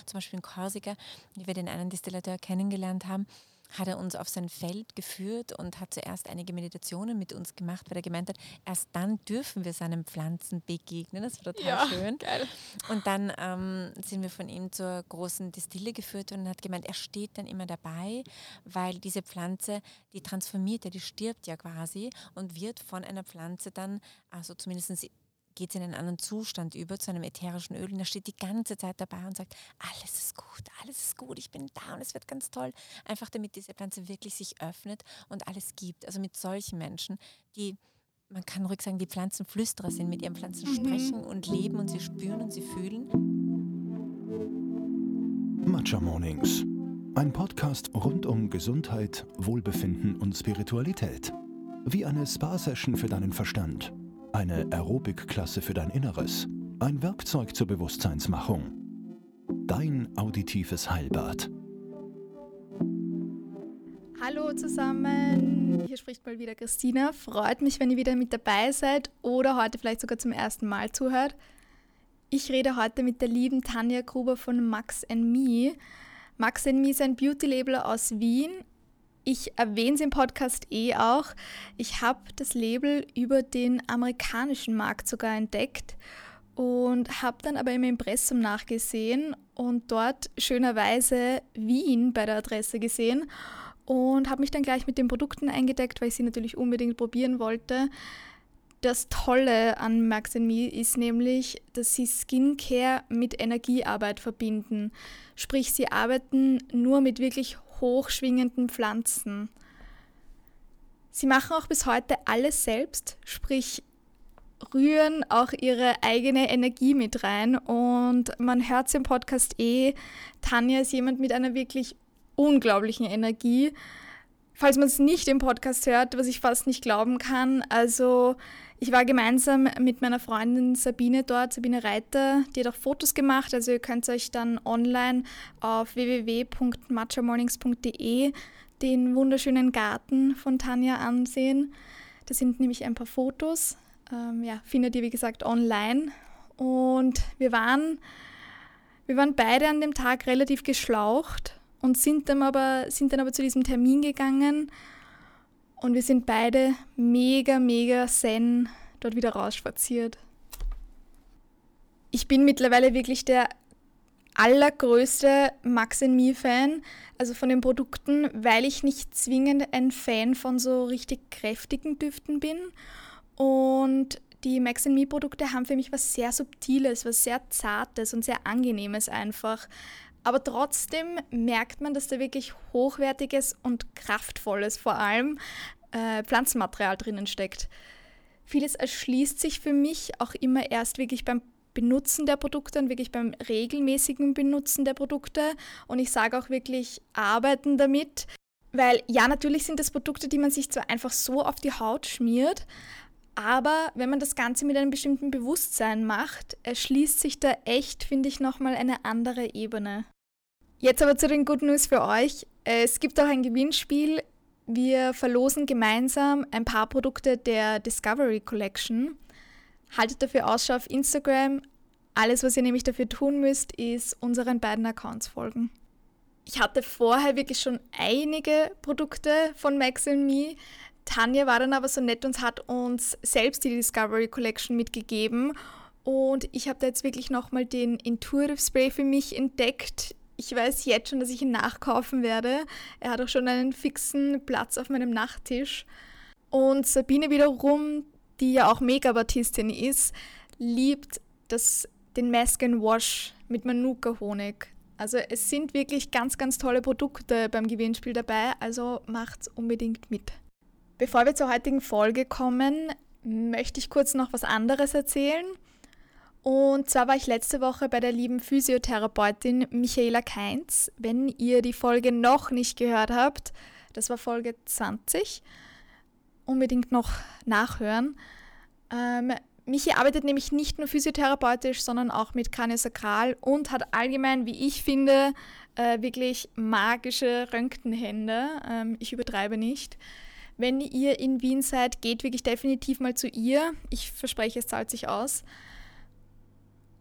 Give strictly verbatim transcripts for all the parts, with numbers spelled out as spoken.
zum Beispiel in Korsika, wie wir den einen Distillateur kennengelernt haben, hat er uns auf sein Feld geführt und hat zuerst einige Meditationen mit uns gemacht, weil er gemeint hat, erst dann dürfen wir seinen Pflanzen begegnen. Das war total Ja, schön. geil. Und dann ähm, sind wir von ihm zur großen Distille geführt und er hat gemeint, er steht dann immer dabei, weil diese Pflanze, die transformiert ja, die stirbt ja quasi und wird von einer Pflanze dann, also zumindest geht es in einen anderen Zustand über, zu einem ätherischen Öl und er steht die ganze Zeit dabei und sagt, alles ist gut, alles ist gut, ich bin da und es wird ganz toll. Einfach damit diese Pflanze wirklich sich öffnet und alles gibt. Also mit solchen Menschen, die, man kann ruhig sagen, die Pflanzenflüsterer sind, mit ihren Pflanzen sprechen und leben und sie spüren und sie fühlen. Matcha Mornings, ein Podcast rund um Gesundheit, Wohlbefinden und Spiritualität. Wie eine Spa-Session für deinen Verstand. Eine Aerobic-Klasse für dein Inneres. Ein Werkzeug zur Bewusstseinsmachung. Dein auditives Heilbad. Hallo zusammen, hier spricht mal wieder Christina. Freut mich, wenn ihr wieder mit dabei seid oder heute vielleicht sogar zum ersten Mal zuhört. Ich rede heute mit der lieben Tanja Gruber von Max and Me. Max and Me ist ein Beauty-Label aus Wien. Ich erwähne es im Podcast eh auch. Ich habe das Label über den amerikanischen Markt sogar entdeckt und habe dann aber im Impressum nachgesehen und dort schönerweise Wien bei der Adresse gesehen und habe mich dann gleich mit den Produkten eingedeckt, weil ich sie natürlich unbedingt probieren wollte. Das Tolle an Max and Me ist nämlich, dass sie Skincare mit Energiearbeit verbinden. Sprich, sie arbeiten nur mit wirklich hochschwingenden Pflanzen. Sie machen auch bis heute alles selbst, sprich rühren auch ihre eigene Energie mit rein und man hört es im Podcast eh, Tanja ist jemand mit einer wirklich unglaublichen Energie. Falls man es nicht im Podcast hört, was ich fast nicht glauben kann, also ich war gemeinsam mit meiner Freundin Sabine dort, Sabine Reiter, die hat auch Fotos gemacht, also ihr könnt euch dann online auf w w w punkt matcha mornings punkt d e den wunderschönen Garten von Tanja ansehen. Da sind nämlich ein paar Fotos, ähm, ja, findet ihr wie gesagt online und wir waren, wir waren beide an dem Tag relativ geschlaucht und sind dann aber, sind dann aber zu diesem Termin gegangen. Und wir sind beide mega, mega zen dort wieder rausspaziert. Ich bin mittlerweile wirklich der allergrößte Max and Me Fan, also von den Produkten, weil ich nicht zwingend ein Fan von so richtig kräftigen Düften bin. Und die Max and Me Produkte haben für mich was sehr Subtiles, was sehr Zartes und sehr Angenehmes einfach. Aber trotzdem merkt man, dass da wirklich hochwertiges und kraftvolles, vor allem äh, Pflanzenmaterial drinnen steckt. Vieles erschließt sich für mich auch immer erst wirklich beim Benutzen der Produkte und wirklich beim regelmäßigen Benutzen der Produkte. Und ich sage auch wirklich arbeiten damit, weil ja, natürlich sind das Produkte, die man sich zwar einfach so auf die Haut schmiert, aber wenn man das Ganze mit einem bestimmten Bewusstsein macht, erschließt sich da echt, finde ich, nochmal eine andere Ebene. Jetzt aber zu den Good News für euch. Es gibt auch ein Gewinnspiel. Wir verlosen gemeinsam ein paar Produkte der Discovery Collection. Haltet dafür Ausschau auf Instagram. Alles, was ihr nämlich dafür tun müsst, ist unseren beiden Accounts folgen. Ich hatte vorher wirklich schon einige Produkte von Max and Me. Tanja war dann aber so nett und hat uns selbst die Discovery Collection mitgegeben. Und ich habe da jetzt wirklich nochmal den Intuitive Spray für mich entdeckt. Ich weiß jetzt schon, dass ich ihn nachkaufen werde. Er hat auch schon einen fixen Platz auf meinem Nachttisch. Und Sabine wiederum, die ja auch Make-up-Artistin ist, liebt das, den Mask and Wash mit Manuka-Honig. Also es sind wirklich ganz, ganz tolle Produkte beim Gewinnspiel dabei, also macht's unbedingt mit. Bevor wir zur heutigen Folge kommen, möchte ich kurz noch was anderes erzählen. Und zwar war ich letzte Woche bei der lieben Physiotherapeutin Michaela Kainz. Wenn ihr die Folge noch nicht gehört habt, das war Folge zwanzig, unbedingt noch nachhören. Ähm, Michi arbeitet nämlich nicht nur physiotherapeutisch, sondern auch mit Kraniosakral und hat allgemein, wie ich finde, äh, wirklich magische Röntgenhände. Ähm, ich übertreibe nicht. Wenn ihr in Wien seid, geht wirklich definitiv mal zu ihr. Ich verspreche, es zahlt sich aus.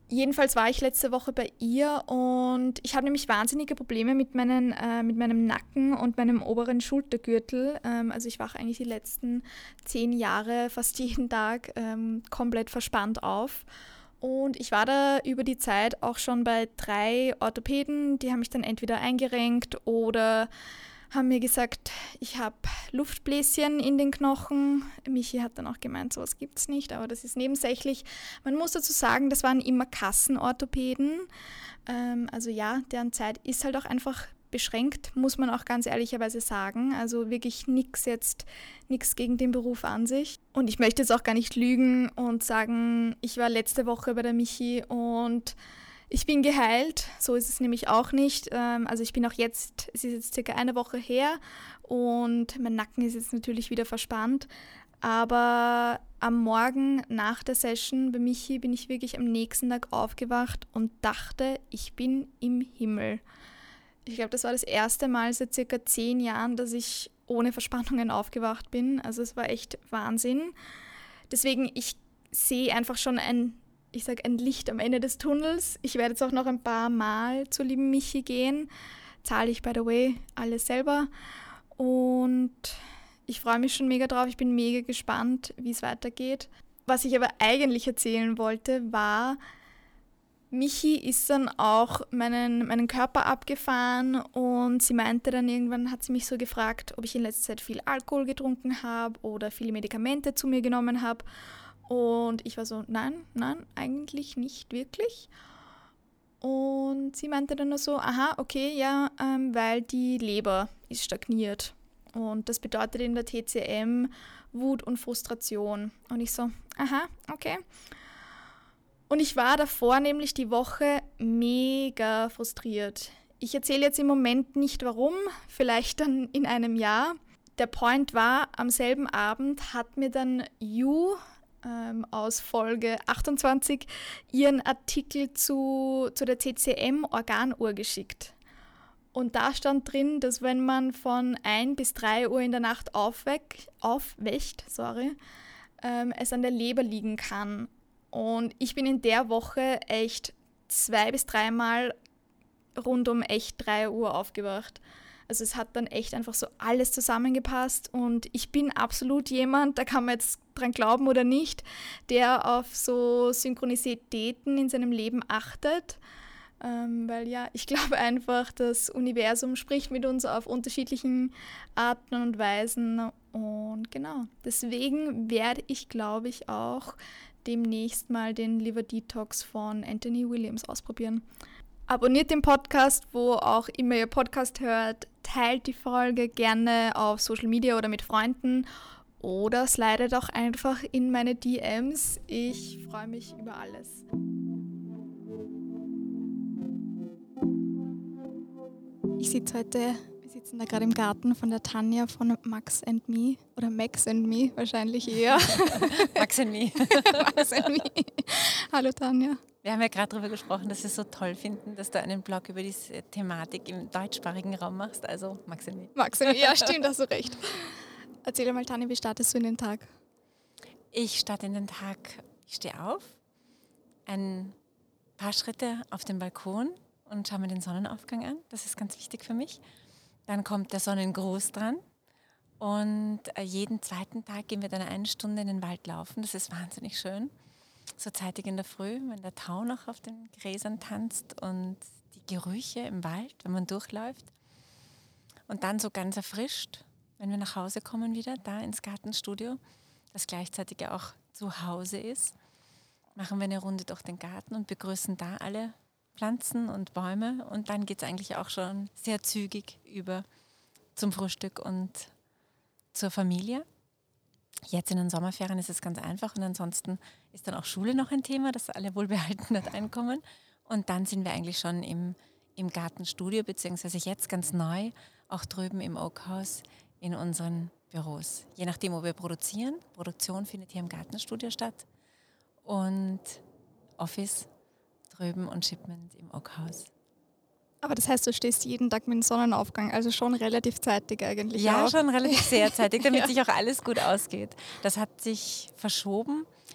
Jedenfalls war ich letzte Woche bei ihr und ich habe nämlich wahnsinnige Probleme mit, meinen, äh, mit meinem Nacken und meinem oberen Schultergürtel. Ähm, also ich wache eigentlich die letzten zehn Jahre fast jeden Tag ähm, komplett verspannt auf. Und ich war da über die Zeit auch schon bei drei Orthopäden, die haben mich dann entweder eingerenkt oder haben mir gesagt, ich habe Luftbläschen in den Knochen. Michi hat dann auch gemeint, sowas gibt es nicht, aber das ist nebensächlich. Man muss dazu sagen, das waren immer Kassenorthopäden. Ähm, also ja, deren Zeit ist halt auch einfach beschränkt, muss man auch ganz ehrlicherweise sagen. Also wirklich nichts jetzt, nichts gegen den Beruf an sich. Und ich möchte jetzt auch gar nicht lügen und sagen, ich war letzte Woche bei der Michi und ich bin geheilt, so ist es nämlich auch nicht. Also ich bin auch jetzt, es ist jetzt circa eine Woche her und mein Nacken ist jetzt natürlich wieder verspannt. Aber am Morgen nach der Session bei Michi bin ich wirklich am nächsten Tag aufgewacht und dachte, ich bin im Himmel. Ich glaube, das war das erste Mal seit circa zehn Jahren, dass ich ohne Verspannungen aufgewacht bin. Also es war echt Wahnsinn. Deswegen, ich sehe einfach schon ein ich sage, ein Licht am Ende des Tunnels. Ich werde jetzt auch noch ein paar Mal zur lieben Michi gehen. Zahle ich, by the way, alles selber. Und ich freue mich schon mega drauf. Ich bin mega gespannt, wie es weitergeht. Was ich aber eigentlich erzählen wollte, war, Michi ist dann auch meinen, meinen Körper abgefahren und sie meinte dann irgendwann, hat sie mich so gefragt, ob ich in letzter Zeit viel Alkohol getrunken habe oder viele Medikamente zu mir genommen habe. Und ich war so, nein, nein, eigentlich nicht wirklich. Und sie meinte dann nur so, aha, okay, ja, ähm, weil die Leber ist stagniert. Und das bedeutet in der T C M Wut und Frustration. Und ich so, aha, okay. Und ich war davor nämlich die Woche mega frustriert. Ich erzähle jetzt im Moment nicht warum, vielleicht dann in einem Jahr. Der Point war, am selben Abend hat mir dann You aus Folge achtundzwanzig ihren Artikel zu, zu der T C M-Organuhr geschickt. Und da stand drin, dass wenn man von ein bis drei Uhr in der Nacht aufweck, aufwächt, sorry, ähm, es an der Leber liegen kann. Und ich bin in der Woche echt zwei bis dreimal rund um echt drei Uhr aufgewacht. Also es hat dann echt einfach so alles zusammengepasst und ich bin absolut jemand, da kann man jetzt dran glauben oder nicht, der auf so Synchronizitäten in seinem Leben achtet, ähm, weil ja, ich glaube einfach, das Universum spricht mit uns auf unterschiedlichen Arten und Weisen und genau, deswegen werde ich, glaube ich, auch demnächst mal den Liver Detox von Anthony Williams ausprobieren. Abonniert den Podcast, wo auch immer ihr Podcast hört, teilt die Folge gerne auf Social Media oder mit Freunden oder slidet auch einfach in meine D Ms. Ich freue mich über alles. Ich sitze heute, wir sitzen da gerade im Garten von der Tanja von Max and Me oder Max and Me wahrscheinlich eher. Max and Me. Max and Me. Hallo Tanja. Wir haben ja gerade darüber gesprochen, dass wir es so toll finden, dass du einen Blog über diese Thematik im deutschsprachigen Raum machst. Also Max and Me. Max and Me, ja stimmt, hast du recht. Erzähl mal, Tanja, wie startest du in den Tag? Ich starte in den Tag, ich stehe auf, ein paar Schritte auf den Balkon und schaue mir den Sonnenaufgang an. Das ist ganz wichtig für mich. Dann kommt der Sonnengruß dran und jeden zweiten Tag gehen wir dann eine Stunde in den Wald laufen. Das ist wahnsinnig schön. So zeitig in der Früh, wenn der Tau noch auf den Gräsern tanzt und die Gerüche im Wald, wenn man durchläuft. Und dann so ganz erfrischt, wenn wir nach Hause kommen wieder, da ins Gartenstudio, das gleichzeitig ja auch zu Hause ist, machen wir eine Runde durch den Garten und begrüßen da alle Pflanzen und Bäume. Und dann geht es eigentlich auch schon sehr zügig über zum Frühstück und zur Familie. Jetzt in den Sommerferien ist es ganz einfach und ansonsten ist dann auch Schule noch ein Thema, dass alle wohlbehalten dort einkommen. Und dann sind wir eigentlich schon im, im Gartenstudio, beziehungsweise jetzt ganz neu, auch drüben im Oak House in unseren Büros. Je nachdem, wo wir produzieren. Produktion findet hier im Gartenstudio statt und Office drüben und Shipment im Oak House. Aber das heißt, du stehst jeden Tag mit dem Sonnenaufgang, also schon relativ zeitig eigentlich. Ja, auch. schon relativ sehr zeitig, damit ja. sich auch alles gut ausgeht. Das hat sich verschoben. Ich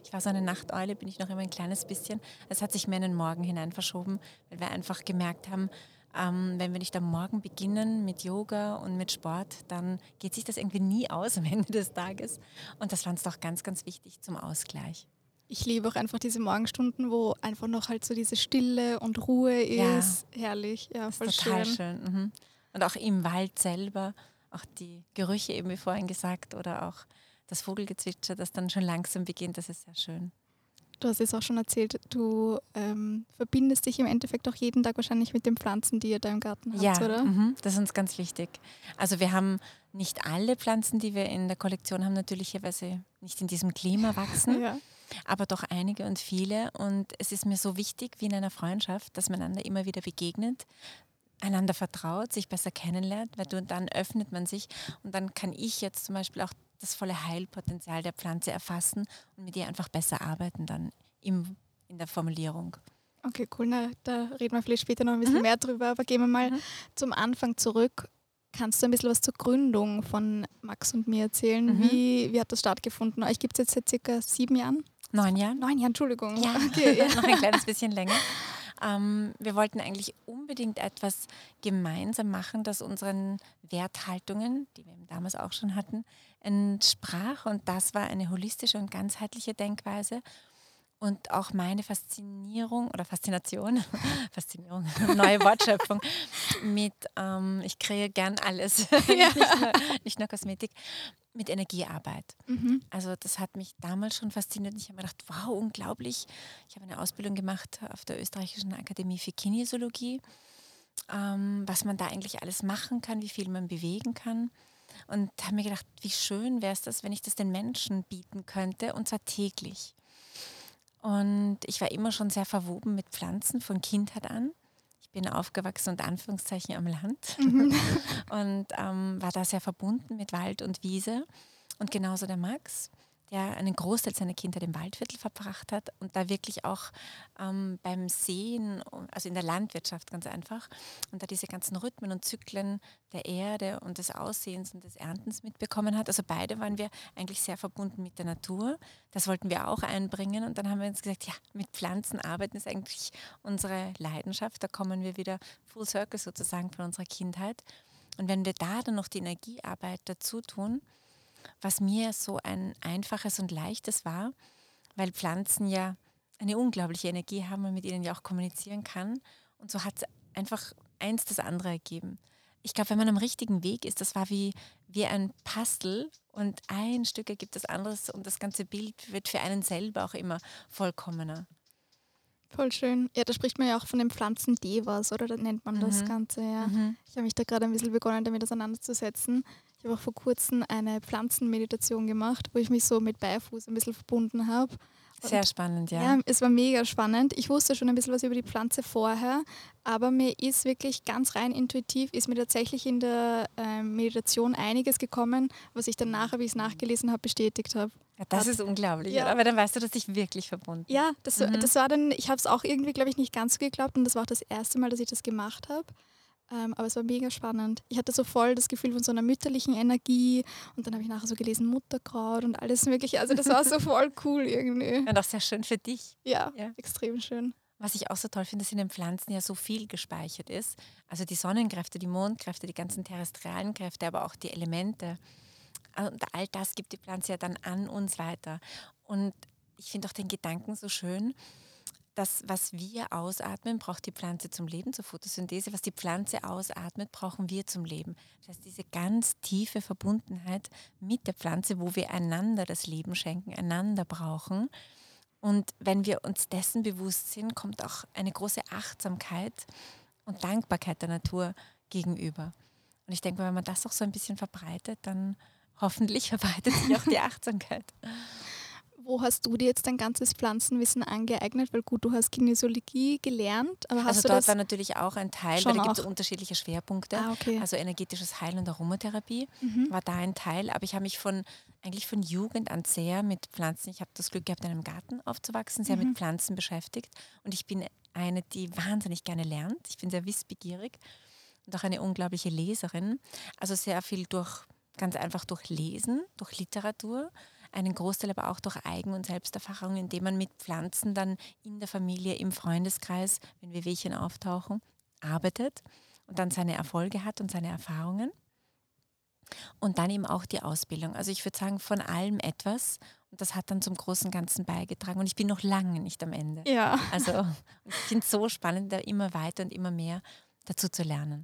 Ich war so eine Nachteule, bin ich noch immer ein kleines bisschen. Es hat sich mehr in den Morgen hinein verschoben, weil wir einfach gemerkt haben, ähm, wenn wir nicht am Morgen beginnen mit Yoga und mit Sport, dann geht sich das irgendwie nie aus am Ende des Tages. Und das war uns doch ganz, ganz wichtig zum Ausgleich. Ich liebe auch einfach diese Morgenstunden, wo einfach noch halt so diese Stille und Ruhe ist. Ja. Herrlich, ja, voll total schön. schön. Mhm. Und auch im Wald selber, auch die Gerüche eben wie vorhin gesagt oder auch das Vogelgezwitscher, das dann schon langsam beginnt, das ist sehr schön. Du hast jetzt auch schon erzählt, du ähm, verbindest dich im Endeffekt auch jeden Tag wahrscheinlich mit den Pflanzen, die ihr da im Garten habt, ja, oder? Mhm, das ist uns ganz wichtig. Also wir haben nicht alle Pflanzen, die wir in der Kollektion haben, natürlicherweise nicht in diesem Klima wachsen. Ja. Aber doch einige und viele. Und es ist mir so wichtig, wie in einer Freundschaft, dass man einander immer wieder begegnet, einander vertraut, sich besser kennenlernt, weil du, dann öffnet man sich und dann kann ich jetzt zum Beispiel auch das volle Heilpotenzial der Pflanze erfassen und mit ihr einfach besser arbeiten dann im, in der Formulierung. Okay, cool. Na, da reden wir vielleicht später noch ein bisschen mhm. mehr drüber, aber gehen wir mal mhm. zum Anfang zurück. Kannst du ein bisschen was zur Gründung von Max und mir erzählen? Mhm. Wie, wie hat das stattgefunden? Euch gibt es jetzt seit circa sieben Jahren? Neun Jahren. Neun Jahren, Entschuldigung. Ja, okay, ja. Noch ein kleines bisschen länger. Ähm, wir wollten eigentlich unbedingt etwas gemeinsam machen, das unseren Werthaltungen, die wir damals auch schon hatten, entsprach. Und das war eine holistische und ganzheitliche Denkweise. Und auch meine Faszinierung oder Faszination, Faszinierung, neue Wortschöpfung mit, ähm, ich kreiere gern alles, ja. nicht, nur, nicht nur Kosmetik, mit Energiearbeit. Mhm. Also das hat mich damals schon fasziniert. Ich habe mir gedacht, wow, unglaublich. Ich habe eine Ausbildung gemacht auf der Österreichischen Akademie für Kinesiologie, ähm, was man da eigentlich alles machen kann, wie viel man bewegen kann. Und habe mir gedacht, wie schön wäre es das, wenn ich das den Menschen bieten könnte, und zwar täglich. Und ich war immer schon sehr verwoben mit Pflanzen von Kindheit an. Ich bin aufgewachsen unter Anführungszeichen am Land mhm. und ähm, war da sehr verbunden mit Wald und Wiese. Und genauso der Max, der einen Großteil seiner Kindheit im Waldviertel verbracht hat und da wirklich auch ähm, beim Sehen, also in der Landwirtschaft ganz einfach, und da diese ganzen Rhythmen und Zyklen der Erde und des Aussehens und des Erntens mitbekommen hat. Also beide waren wir eigentlich sehr verbunden mit der Natur. Das wollten wir auch einbringen und dann haben wir uns gesagt, ja, mit Pflanzen arbeiten ist eigentlich unsere Leidenschaft. Da kommen wir wieder full circle sozusagen von unserer Kindheit. Und wenn wir da dann noch die Energiearbeit dazu tun, was mir so ein einfaches und leichtes war, weil Pflanzen ja eine unglaubliche Energie haben und mit ihnen ja auch kommunizieren kann. Und so hat es einfach eins das andere ergeben. Ich glaube, wenn man am richtigen Weg ist, das war wie, wie ein Puzzle und ein Stück ergibt das anderes und das ganze Bild wird für einen selber auch immer vollkommener. Voll schön. Ja, da spricht man ja auch von den Pflanzen-Devas, oder? Da nennt man mhm. das Ganze, ja. Mhm. Ich habe mich da gerade ein bisschen begonnen, damit auseinanderzusetzen. Ich habe auch vor kurzem eine Pflanzenmeditation gemacht, wo ich mich so mit Beifuß ein bisschen verbunden habe. Sehr spannend, ja. Ja, es war mega spannend. Ich wusste schon ein bisschen was über die Pflanze vorher, aber mir ist wirklich ganz rein intuitiv, ist mir tatsächlich in der äh, Meditation einiges gekommen, was ich dann nachher, wie ich es nachgelesen habe, bestätigt habe. Ja, das ist unglaublich, ja. Aber dann weißt du, dass dich wirklich verbunden. Ja, das, mhm. das war dann, ich habe es auch irgendwie, glaube ich, nicht ganz so geglaubt und das war auch das erste Mal, dass ich das gemacht habe. Ähm, aber es war mega spannend. Ich hatte so voll das Gefühl von so einer mütterlichen Energie und dann habe ich nachher so gelesen Mutterkraut und alles mögliche. Also das war so voll cool irgendwie. Und auch sehr schön für dich. Ja, ja. Extrem schön. Was ich auch so toll finde, dass in den Pflanzen ja so viel gespeichert ist. Also die Sonnenkräfte, die Mondkräfte, die ganzen terrestrialen Kräfte, aber auch die Elemente. Und all das gibt die Pflanze ja dann an uns weiter. Und ich finde auch den Gedanken so schön, das, was wir ausatmen, braucht die Pflanze zum Leben, zur Photosynthese. Was die Pflanze ausatmet, brauchen wir zum Leben. Das heißt, diese ganz tiefe Verbundenheit mit der Pflanze, wo wir einander das Leben schenken, einander brauchen. Und wenn wir uns dessen bewusst sind, kommt auch eine große Achtsamkeit und Dankbarkeit der Natur gegenüber. Und ich denke, wenn man das auch so ein bisschen verbreitet, dann hoffentlich verbreitet sich auch die Achtsamkeit. Wo hast du dir jetzt dein ganzes Pflanzenwissen angeeignet? Weil gut, du hast Kinesiologie gelernt. Aber hast also du dort das war natürlich auch ein Teil, weil da gibt es unterschiedliche Schwerpunkte. Ah, okay. Also energetisches Heilen und Aromatherapie mhm. war da ein Teil. Aber ich habe mich von eigentlich von Jugend an sehr mit Pflanzen, ich habe das Glück gehabt, in einem Garten aufzuwachsen, sehr mhm. mit Pflanzen beschäftigt. Und ich bin eine, die wahnsinnig gerne lernt. Ich bin sehr wissbegierig und auch eine unglaubliche Leserin. Also sehr viel durch, ganz einfach durch Lesen, durch Literatur. einen Großteil aber auch durch Eigen- und Selbsterfahrung, indem man mit Pflanzen dann in der Familie, im Freundeskreis, wenn Wehwehchen auftauchen, arbeitet und dann seine Erfolge hat und seine Erfahrungen. Und dann eben auch die Ausbildung. Also ich würde sagen, von allem etwas. Und das hat dann zum großen Ganzen beigetragen. Und ich bin noch lange nicht am Ende. Ja. Also ich finde es so spannend, da immer weiter und immer mehr dazu zu lernen.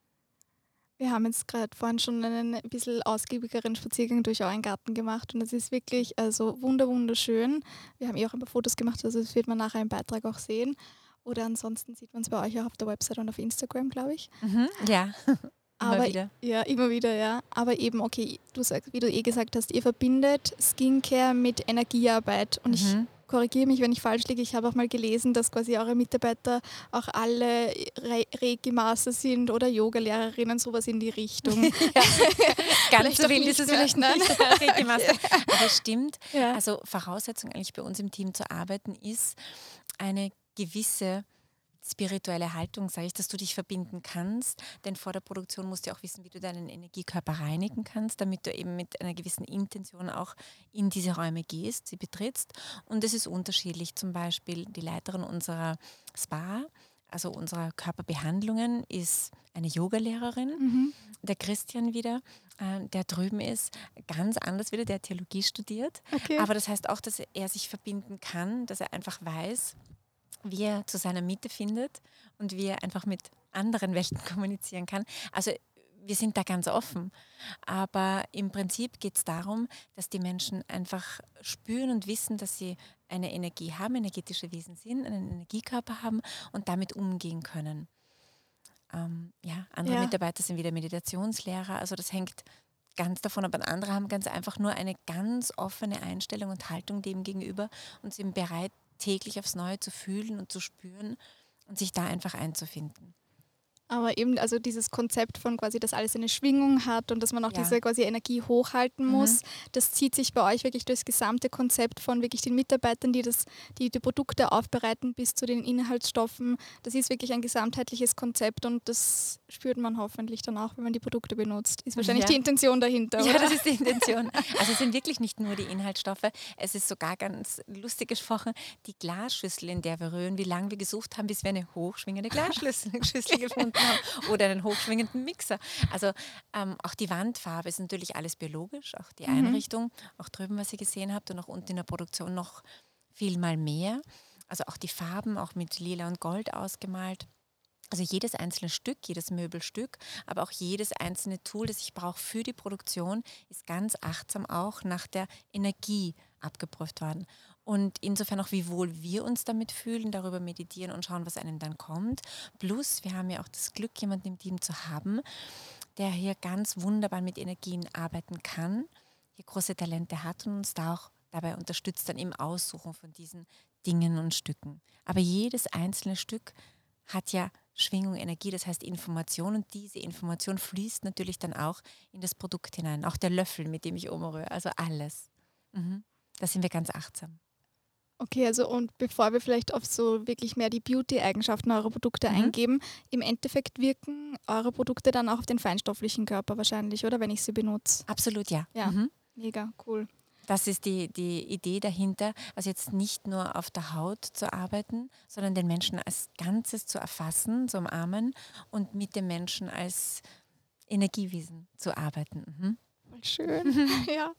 Wir haben jetzt gerade vorhin schon einen ein bisschen ausgiebigeren Spaziergang durch euren Garten gemacht und es ist wirklich also wunder wunderschön. Wir haben eh auch ein paar Fotos gemacht, also das wird man nachher im Beitrag auch sehen. Oder ansonsten sieht man es bei euch auch auf der Website und auf Instagram, glaube ich. Mhm, ja, immer Aber wieder. ja, immer wieder, ja. Aber eben, okay, du sagst, wie du eh gesagt hast, ihr verbindet Skincare mit Energiearbeit. Und ich Mhm. korrigiere mich, wenn ich falsch liege. Ich habe auch mal gelesen, dass quasi eure Mitarbeiter auch alle Re Reiki-Master sind oder Yoga-Lehrerinnen, sowas in die Richtung. Ja, ganz Vielleicht so doch wild nicht ist es mehr, vielleicht nein. nicht. Reiki Master. Aber es stimmt. Ja. Also Voraussetzung eigentlich bei uns im Team zu arbeiten ist eine gewisse spirituelle Haltung, sage ich, dass du dich verbinden kannst, denn vor der Produktion musst du auch wissen, wie du deinen Energiekörper reinigen kannst, damit du eben mit einer gewissen Intention auch in diese Räume gehst, sie betrittst. Und es ist unterschiedlich. Zum Beispiel die Leiterin unserer Spa, also unserer Körperbehandlungen, ist eine Yogalehrerin. Mhm. Der Christian wieder, äh, der drüben ist, ganz anders wieder, der hat Theologie studiert. Okay. Aber das heißt auch, dass er sich verbinden kann, dass er einfach weiß, wie er zu seiner Mitte findet und wie er einfach mit anderen Welten kommunizieren kann. Also wir sind da ganz offen. Aber im Prinzip geht es darum, dass die Menschen einfach spüren und wissen, dass sie eine Energie haben, energetische Wesen sind, einen Energiekörper haben und damit umgehen können. Ähm, ja, andere Ja. Mitarbeiter sind wieder Meditationslehrer, also das hängt ganz davon ab. Andere haben ganz einfach nur eine ganz offene Einstellung und Haltung dem gegenüber und sind bereit, täglich aufs Neue zu fühlen und zu spüren und sich da einfach einzufinden. Aber eben, also dieses Konzept von quasi, dass alles eine Schwingung hat und dass man auch Ja. diese quasi Energie hochhalten Mhm. muss, das zieht sich bei euch wirklich durchs gesamte Konzept von wirklich den Mitarbeitern, die das, die, die Produkte aufbereiten, bis zu den Inhaltsstoffen. Das ist wirklich ein gesamtheitliches Konzept und das spürt man hoffentlich dann auch, wenn man die Produkte benutzt. Ist wahrscheinlich Ja. die Intention dahinter, Ja, oder? das ist die Intention. Also es sind wirklich nicht nur die Inhaltsstoffe, es ist sogar ganz lustig gesprochen, die Glasschüssel, in der wir rühren, wie lange wir gesucht haben, bis wir eine hochschwingende Glasschüssel Schüssel gefunden haben oder einen hochschwingenden Mixer. Also ähm, auch die Wandfarbe ist natürlich alles biologisch, auch die Mhm. Einrichtung, auch drüben, was ihr gesehen habt und auch unten in der Produktion noch viel mal mehr. Also auch die Farben, auch mit Lila und Gold ausgemalt. Also jedes einzelne Stück, jedes Möbelstück, aber auch jedes einzelne Tool, das ich brauche für die Produktion, ist ganz achtsam auch nach der Energie abgeprüft worden. Und insofern auch, wie wohl wir uns damit fühlen, darüber meditieren und schauen, was einem dann kommt. Plus, wir haben ja auch das Glück, jemanden im Team zu haben, der hier ganz wunderbar mit Energien arbeiten kann, hier große Talente hat und uns da auch dabei unterstützt, dann im Aussuchen von diesen Dingen und Stücken. Aber jedes einzelne Stück hat ja Schwingung, Energie, das heißt Information und diese Information fließt natürlich dann auch in das Produkt hinein. Auch der Löffel, mit dem ich umrühre, also alles. Mhm. Da sind wir ganz achtsam. Okay, also und bevor wir vielleicht auf so wirklich mehr die Beauty-Eigenschaften eurer Produkte Mhm. eingeben, im Endeffekt wirken eure Produkte dann auch auf den feinstofflichen Körper wahrscheinlich, oder? Wenn ich sie benutze. Absolut, ja. Ja. Mhm. Mega, cool. Das ist die, die Idee dahinter, also jetzt nicht nur auf der Haut zu arbeiten, sondern den Menschen als Ganzes zu erfassen, zu umarmen und mit dem Menschen als Energiewesen zu arbeiten. Mhm. Voll schön. Ja.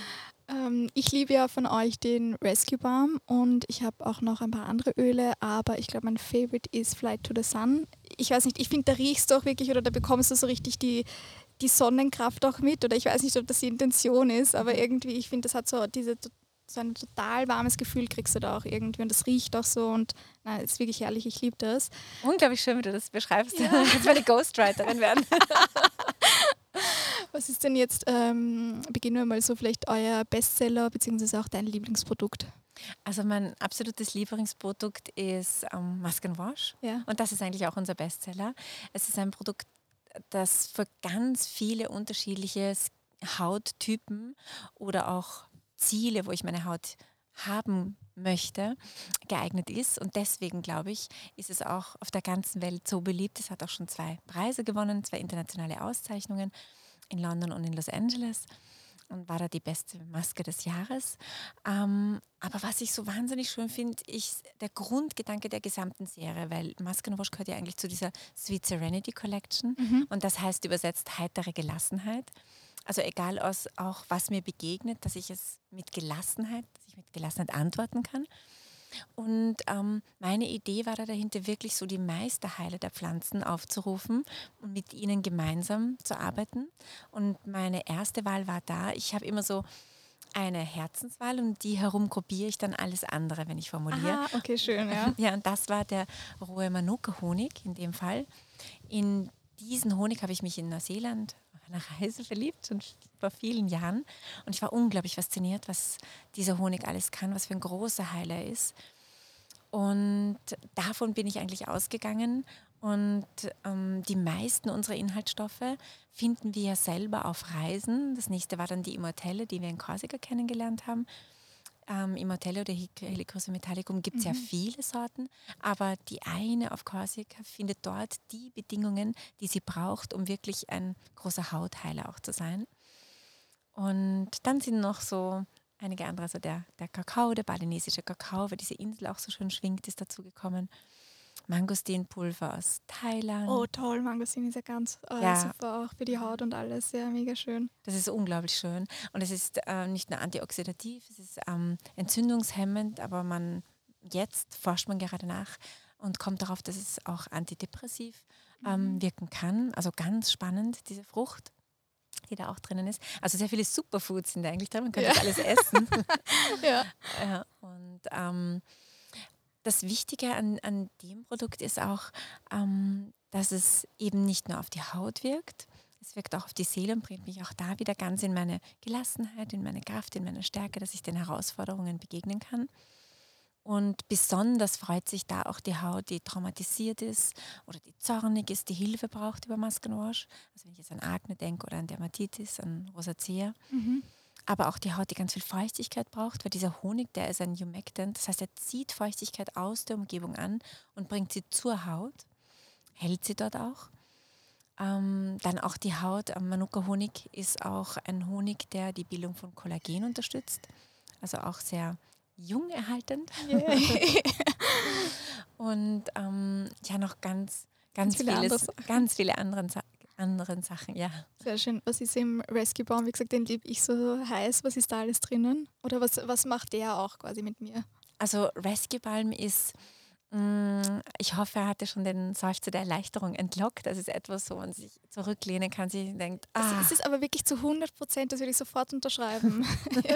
Ähm, ich liebe ja von euch den Rescue Balm und ich habe auch noch ein paar andere Öle, aber ich glaube, mein Favorite ist Flight to the Sun. Ich weiß nicht, ich finde, da riechst du auch wirklich oder da bekommst du so richtig die, die Sonnenkraft auch mit oder ich weiß nicht, ob das die Intention ist, aber irgendwie, ich finde, das hat so diese so ein total warmes Gefühl kriegst du da auch irgendwie und das riecht auch so und nein, ist wirklich herrlich, ich liebe das. Unglaublich schön, wie du das beschreibst. Ja. Jetzt werde ich Ghostwriterin werden. Was ist denn jetzt, ähm, beginnen wir mal so vielleicht euer Bestseller beziehungsweise auch dein Lieblingsprodukt? Also mein absolutes Lieblingsprodukt ist ähm, Mask and Wash Ja. und das ist eigentlich auch unser Bestseller. Es ist ein Produkt, das für ganz viele unterschiedliche Hauttypen oder auch Ziele, wo ich meine Haut haben möchte, geeignet ist. Und deswegen, glaube ich, ist es auch auf der ganzen Welt so beliebt. Es hat auch schon zwei Preise gewonnen, zwei internationale Auszeichnungen in London und in Los Angeles. und war da die beste Maske des Jahres. Ähm, aber was ich so wahnsinnig schön finde, ist der Grundgedanke der gesamten Serie, weil Mask and Wash gehört ja eigentlich zu dieser Sweet Serenity Collection Mhm. und das heißt übersetzt heitere Gelassenheit. Also egal aus, auch was mir begegnet, dass ich es mit Gelassenheit, dass ich mit Gelassenheit antworten kann. Und ähm, meine Idee war da dahinter, wirklich so die Meisterheile der Pflanzen aufzurufen und mit ihnen gemeinsam zu arbeiten. Und meine erste Wahl war da. Ich habe immer so eine Herzenswahl und die herum gruppiere ich dann alles andere, wenn ich formuliere. Aha, okay, schön, ja. Ja, und das war der rohe Manuka-Honig in dem Fall. In diesen Honig habe ich mich in Neuseeland auf einer Reise verliebt, schon vor vielen Jahren. Und ich war unglaublich fasziniert, was dieser Honig alles kann, was für ein großer Heiler er ist. Und davon bin ich eigentlich ausgegangen. Und ähm, die meisten unserer Inhaltsstoffe finden wir ja selber auf Reisen. Das nächste war dann die Immortelle, die wir in Korsika kennengelernt haben. Ähm, Immortelle oder Helichrysum metallicum gibt es Mhm. ja viele Sorten, aber die eine auf Korsika findet dort die Bedingungen, die sie braucht, um wirklich ein großer Hautheiler auch zu sein. Und dann sind noch so einige andere, also der, der Kakao, der balinesische Kakao, weil diese Insel auch so schön schwingt, ist dazugekommen. Mangostinpulver aus Thailand. Oh, toll, Mangostin ist ja ganz äh, Ja. super, auch für die Haut und alles. Ja, mega schön. Das ist unglaublich schön. Und es ist äh, nicht nur antioxidativ, es ist ähm, entzündungshemmend, aber man jetzt forscht man gerade nach und kommt darauf, dass es auch antidepressiv ähm, Mhm. wirken kann. Also ganz spannend, diese Frucht, die da auch drinnen ist. Also sehr viele Superfoods sind da eigentlich drin, man könnte Ja. das alles essen. Ja. Ja, und ähm, das Wichtige an, an dem Produkt ist auch, ähm, dass es eben nicht nur auf die Haut wirkt, es wirkt auch auf die Seele und bringt mich auch da wieder ganz in meine Gelassenheit, in meine Kraft, in meine Stärke, dass ich den Herausforderungen begegnen kann. Und besonders freut sich da auch die Haut, die traumatisiert ist oder die zornig ist, die Hilfe braucht über Mask and Wash. Also wenn ich jetzt an Akne denke oder an Dermatitis, an Rosacea. Mhm. Aber auch die Haut, die ganz viel Feuchtigkeit braucht, weil dieser Honig, der ist ein Humectant. Das heißt, er zieht Feuchtigkeit aus der Umgebung an und bringt sie zur Haut, hält sie dort auch. Ähm, dann auch die Haut, am Manuka-Honig ist auch ein Honig, der die Bildung von Kollagen unterstützt. Also auch sehr jung erhaltend. Yeah. Und ähm, ja, noch ganz, ganz, Ganz viele andere vieles, Sachen. ganz viele anderen, Sa anderen Sachen, ja. Sehr schön. Was ist im Rescue Balm? Wie gesagt, den liebe ich so heiß. Was ist da alles drinnen? Oder was, was macht der auch quasi mit mir? Also Rescue Balm ist, mh, ich hoffe, er hatte schon den Seufzer der Erleichterung entlockt. Das ist etwas, wo man sich zurücklehnen kann, sich denkt, ah, Es, es ist aber wirklich zu hundert Prozent, das würde ich sofort unterschreiben.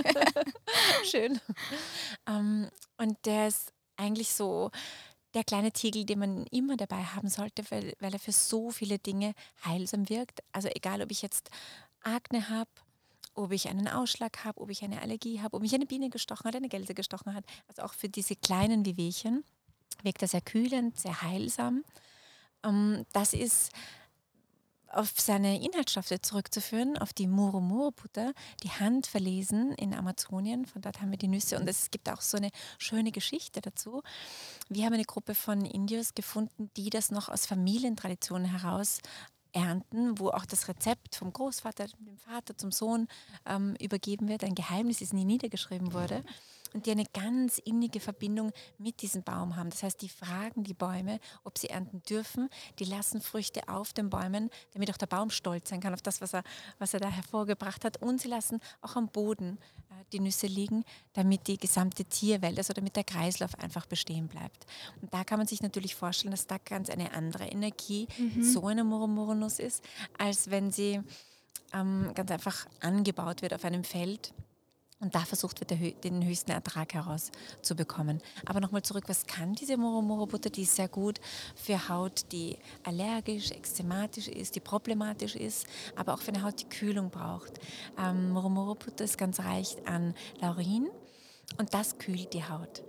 schön. Ähm, und der ist eigentlich so der kleine Tiegel, den man immer dabei haben sollte, weil, weil er für so viele Dinge heilsam wirkt. Also egal, ob ich jetzt Akne habe, ob ich einen Ausschlag habe, ob ich eine Allergie habe, ob mich eine Biene gestochen hat, eine Gelse gestochen hat. Also auch für diese kleinen Wehwehchen wirkt er sehr kühlend, sehr heilsam. Ähm, das ist auf seine Inhaltsstoffe zurückzuführen, auf die Murumuru-Butter, die handverlesen in Amazonien. Von dort haben wir die Nüsse und es gibt auch so eine schöne Geschichte dazu. Wir haben eine Gruppe von Indios gefunden, die das noch aus Familientraditionen heraus ernten, wo auch das Rezept vom Großvater, dem Vater zum Sohn ähm, übergeben wird. Ein Geheimnis, das nie niedergeschrieben wurde. Und die eine ganz innige Verbindung mit diesem Baum haben. Das heißt, die fragen die Bäume, ob sie ernten dürfen. Die lassen Früchte auf den Bäumen, damit auch der Baum stolz sein kann auf das, was er, was er da hervorgebracht hat. Und sie lassen auch am Boden äh, die Nüsse liegen, damit die gesamte Tierwelt, also damit der Kreislauf einfach bestehen bleibt. Und da kann man sich natürlich vorstellen, dass da ganz eine andere Energie in so einer Murumuru-Nuss ist, als wenn sie ähm, ganz einfach angebaut wird auf einem Feld. Und da versucht wird, der, den höchsten Ertrag herauszubekommen. Aber nochmal zurück, was kann diese Murumuru-Butter? Die ist sehr gut für Haut, die allergisch, ekzematisch ist, die problematisch ist, aber auch für eine Haut, die Kühlung braucht. Ähm, Murumuru-Butter ist ganz reich an Laurin und das kühlt die Haut.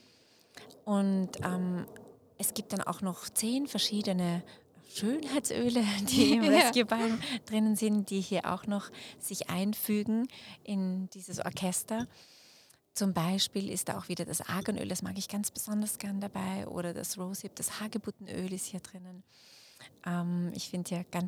Und ähm, es gibt dann auch noch zehn verschiedene Schönheitsöle, die im Ja. Rescue Balm drinnen sind, die hier auch noch sich einfügen in dieses Orchester. Zum Beispiel ist da auch wieder das Arganöl, das mag ich ganz besonders gern dabei, oder das Rosehip, das Hagebuttenöl ist hier drinnen. Ähm, ich finde ja ganz,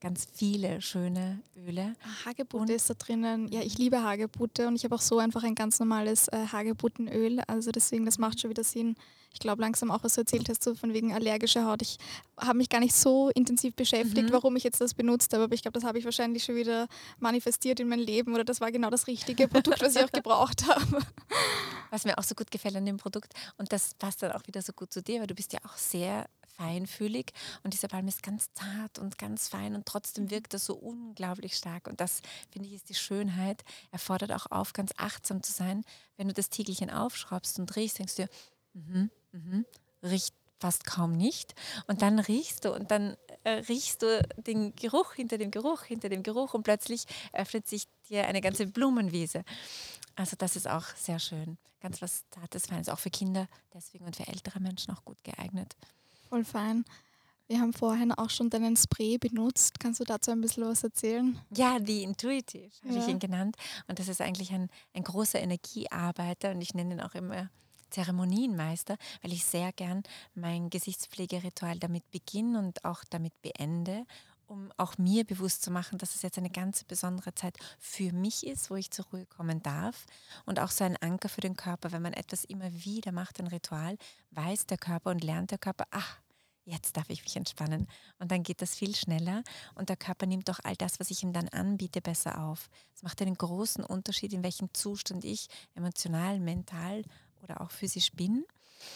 ganz viele schöne Öle. Hagebutte Und- ist da drinnen. Ja, ich liebe Hagebutte und ich habe auch so einfach ein ganz normales äh, Hagebuttenöl. Also deswegen, das macht schon wieder Sinn. Ich glaube langsam auch, was du erzählt hast, so von wegen allergischer Haut. Ich habe mich gar nicht so intensiv beschäftigt, Mhm. warum ich jetzt das benutzt habe, aber ich glaube, das habe ich wahrscheinlich schon wieder manifestiert in mein Leben oder das war genau das richtige Produkt, was ich auch gebraucht habe. Was mir auch so gut gefällt an dem Produkt, und das passt dann auch wieder so gut zu dir, weil du bist ja auch sehr feinfühlig und dieser Balm ist ganz zart und ganz fein und trotzdem wirkt er so unglaublich stark und das, finde ich, ist die Schönheit. Er fordert auch auf, ganz achtsam zu sein. Wenn du das Tiegelchen aufschraubst und riechst, denkst du dir, mhm, mhm, riecht fast kaum nicht und dann riechst du und dann äh, riechst du den Geruch hinter dem Geruch, hinter dem Geruch und plötzlich öffnet sich dir eine ganze Blumenwiese. Also das ist auch sehr schön. Ganz was Zartes, Feines, auch für Kinder deswegen und für ältere Menschen auch gut geeignet. Voll fein. Wir haben vorhin auch schon deinen Spray benutzt. Kannst du dazu ein bisschen was erzählen? Ja, die Intuitive habe ich Ja. ihn genannt. Und das ist eigentlich ein, ein großer Energiearbeiter und ich nenne ihn auch immer Zeremonienmeister, weil ich sehr gern mein Gesichtspflegeritual damit beginne und auch damit beende, um auch mir bewusst zu machen, dass es jetzt eine ganz besondere Zeit für mich ist, wo ich zur Ruhe kommen darf und auch so ein Anker für den Körper. Wenn man etwas immer wieder macht, ein Ritual, weiß der Körper und lernt der Körper, ach, jetzt darf ich mich entspannen. Und dann geht das viel schneller und der Körper nimmt auch all das, was ich ihm dann anbiete, besser auf. Es macht einen großen Unterschied, in welchem Zustand ich emotional, mental oder auch physisch bin.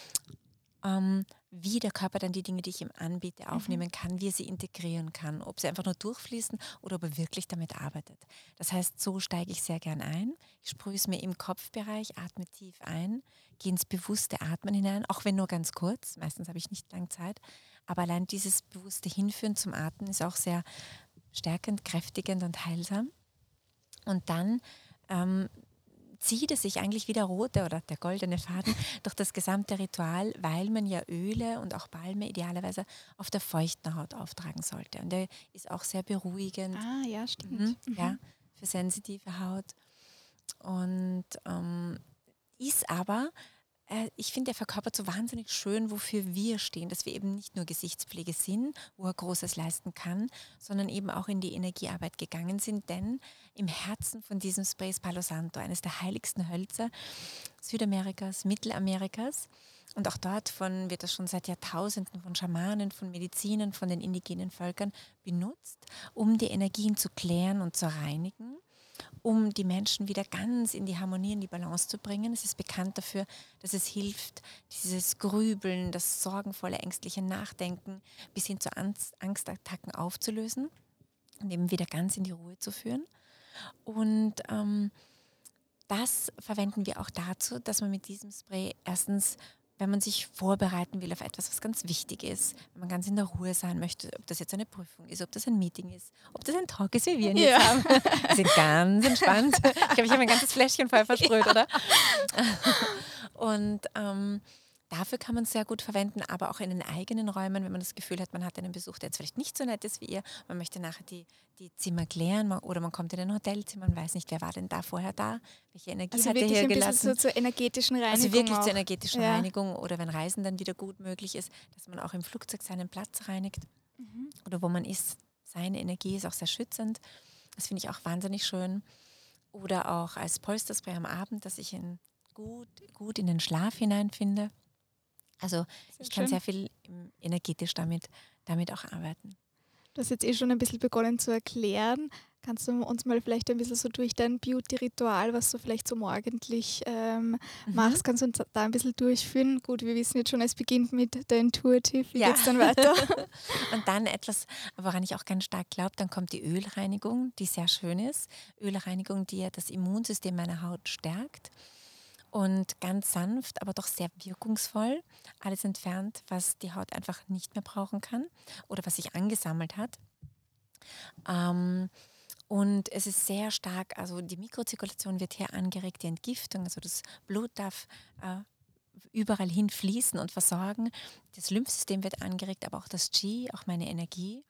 Ähm, wie der Körper dann die Dinge, die ich ihm anbiete, aufnehmen kann, wie er sie integrieren kann, ob sie einfach nur durchfließen oder ob er wirklich damit arbeitet. Das heißt, so steige ich sehr gern ein. Ich sprühe es mir im Kopfbereich, atme tief ein, gehe ins bewusste Atmen hinein, auch wenn nur ganz kurz, meistens habe ich nicht lange Zeit, aber allein dieses bewusste Hinführen zum Atmen ist auch sehr stärkend, kräftigend und heilsam. Und dann ähm, zieht es sich eigentlich wie der rote oder der goldene Faden durch das gesamte Ritual, weil man ja Öle und auch Balme idealerweise auf der feuchten Haut auftragen sollte. Und der ist auch sehr beruhigend, Ah, ja, stimmt. mhm, ja, für sensitive Haut. Und ähm, ist aber, äh, ich finde, er verkörpert so wahnsinnig schön, wofür wir stehen, dass wir eben nicht nur Gesichtspflege sind, wo er Großes leisten kann, sondern eben auch in die Energiearbeit gegangen sind, denn im Herzen von diesem Spray ist Palo Santo, eines der heiligsten Hölzer Südamerikas, Mittelamerikas. Und auch dort von, wird das schon seit Jahrtausenden von Schamanen, von Medizinern, von den indigenen Völkern benutzt, um die Energien zu klären und zu reinigen, um die Menschen wieder ganz in die Harmonie, in die Balance zu bringen. Es ist bekannt dafür, dass es hilft, dieses Grübeln, das sorgenvolle, ängstliche Nachdenken bis hin zu Angst, Angstattacken aufzulösen und eben wieder ganz in die Ruhe zu führen. Und ähm, das verwenden wir auch dazu, dass man mit diesem Spray erstens, wenn man sich vorbereiten will auf etwas, was ganz wichtig ist, wenn man ganz in der Ruhe sein möchte, ob das jetzt eine Prüfung ist, ob das ein Meeting ist, ob das ein Talk ist, wie wir ihn jetzt Ja. haben. Wir sind ganz entspannt. Ich glaube, ich habe ein ganzes Fläschchen voll versprüht, ja. Oder? Und ähm, dafür kann man es sehr gut verwenden, aber auch in den eigenen Räumen, wenn man das Gefühl hat, man hat einen Besuch, der jetzt vielleicht nicht so nett ist wie ihr, man möchte nachher die, die Zimmer klären man, oder man kommt in ein Hotelzimmer und weiß nicht, wer war denn da vorher da, welche Energie Also hat er wirklich hier ein bisschen gelassen. so zur energetischen Reinigung. Also wirklich auch. zur energetischen Ja. Reinigung oder wenn Reisen dann wieder gut möglich ist, dass man auch im Flugzeug seinen Platz reinigt Mhm. oder wo man ist. Seine Energie ist auch sehr schützend. Das finde ich auch wahnsinnig schön. Oder auch als Polsterspray am Abend, dass ich ihn gut, gut in den Schlaf hineinfinde. Also Sehr ich kann schön. sehr viel ähm, energetisch damit, damit auch arbeiten. Du hast jetzt eh schon ein bisschen begonnen zu erklären. Kannst du uns mal vielleicht ein bisschen so durch dein Beauty-Ritual, was du vielleicht so morgendlich ähm, Mhm. machst, kannst du uns da ein bisschen durchführen? Gut, wir wissen jetzt schon, es beginnt mit der Intuitive. Wie Ja. geht's dann weiter? Und dann etwas, woran ich auch ganz stark glaube, dann kommt die Ölreinigung, die sehr schön ist. Ölreinigung, die ja das Immunsystem meiner Haut stärkt. Und ganz sanft, aber doch sehr wirkungsvoll. Alles entfernt, was die Haut einfach nicht mehr brauchen kann oder was sich angesammelt hat. Ähm, und es ist sehr stark, also die Mikrozirkulation wird hier angeregt, die Entgiftung, also das Blut darf äh, überall hin fließen und versorgen. Das Lymphsystem wird angeregt, aber auch das Qi, auch meine Energie.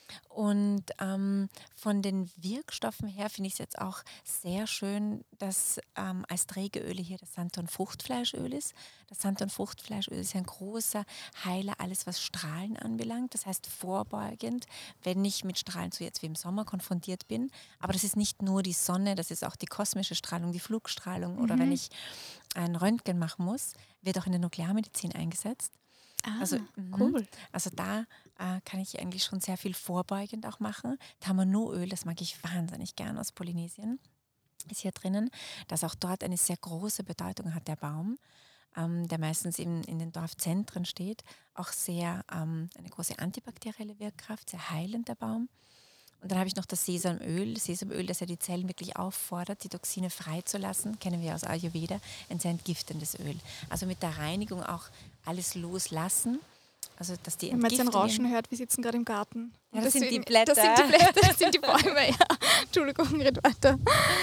Und ähm, von den Wirkstoffen her finde ich es jetzt auch sehr schön, dass ähm, als Trägeröle hier das Sanddorn-Fruchtfleischöl ist. Das Sanddorn-Fruchtfleischöl ist ein großer Heiler, alles was Strahlen anbelangt. Das heißt vorbeugend, wenn ich mit Strahlen so jetzt wie im Sommer konfrontiert bin. Aber das ist nicht nur die Sonne, das ist auch die kosmische Strahlung, die Flugstrahlung. Oder wenn Mhm. ich ein Röntgen machen muss, wird auch in der Nuklearmedizin eingesetzt. Ah, Also, mhm. cool. also da äh, kann ich eigentlich schon sehr viel vorbeugend auch machen. Tamanoöl, das mag ich wahnsinnig gern aus Polynesien, ist hier drinnen, dass auch dort eine sehr große Bedeutung hat, der Baum, ähm, der meistens in, in den Dorfzentren steht. Auch sehr ähm, eine große antibakterielle Wirkkraft, sehr heilend der Baum. Und dann habe ich noch das Sesamöl, Sesamöl, das ja die Zellen wirklich auffordert, die Toxine freizulassen, kennen wir aus Ayurveda, ein sehr entgiftendes Öl. Also mit der Reinigung auch alles loslassen, also dass die Wenn man jetzt ein Entgiftung... Rauschen hört, wir sitzen gerade im Garten. Ja, das sind die Deswegen- Blätter. Das sind die Blätter, das sind die Bäume, ja. Entschuldigung, red weiter.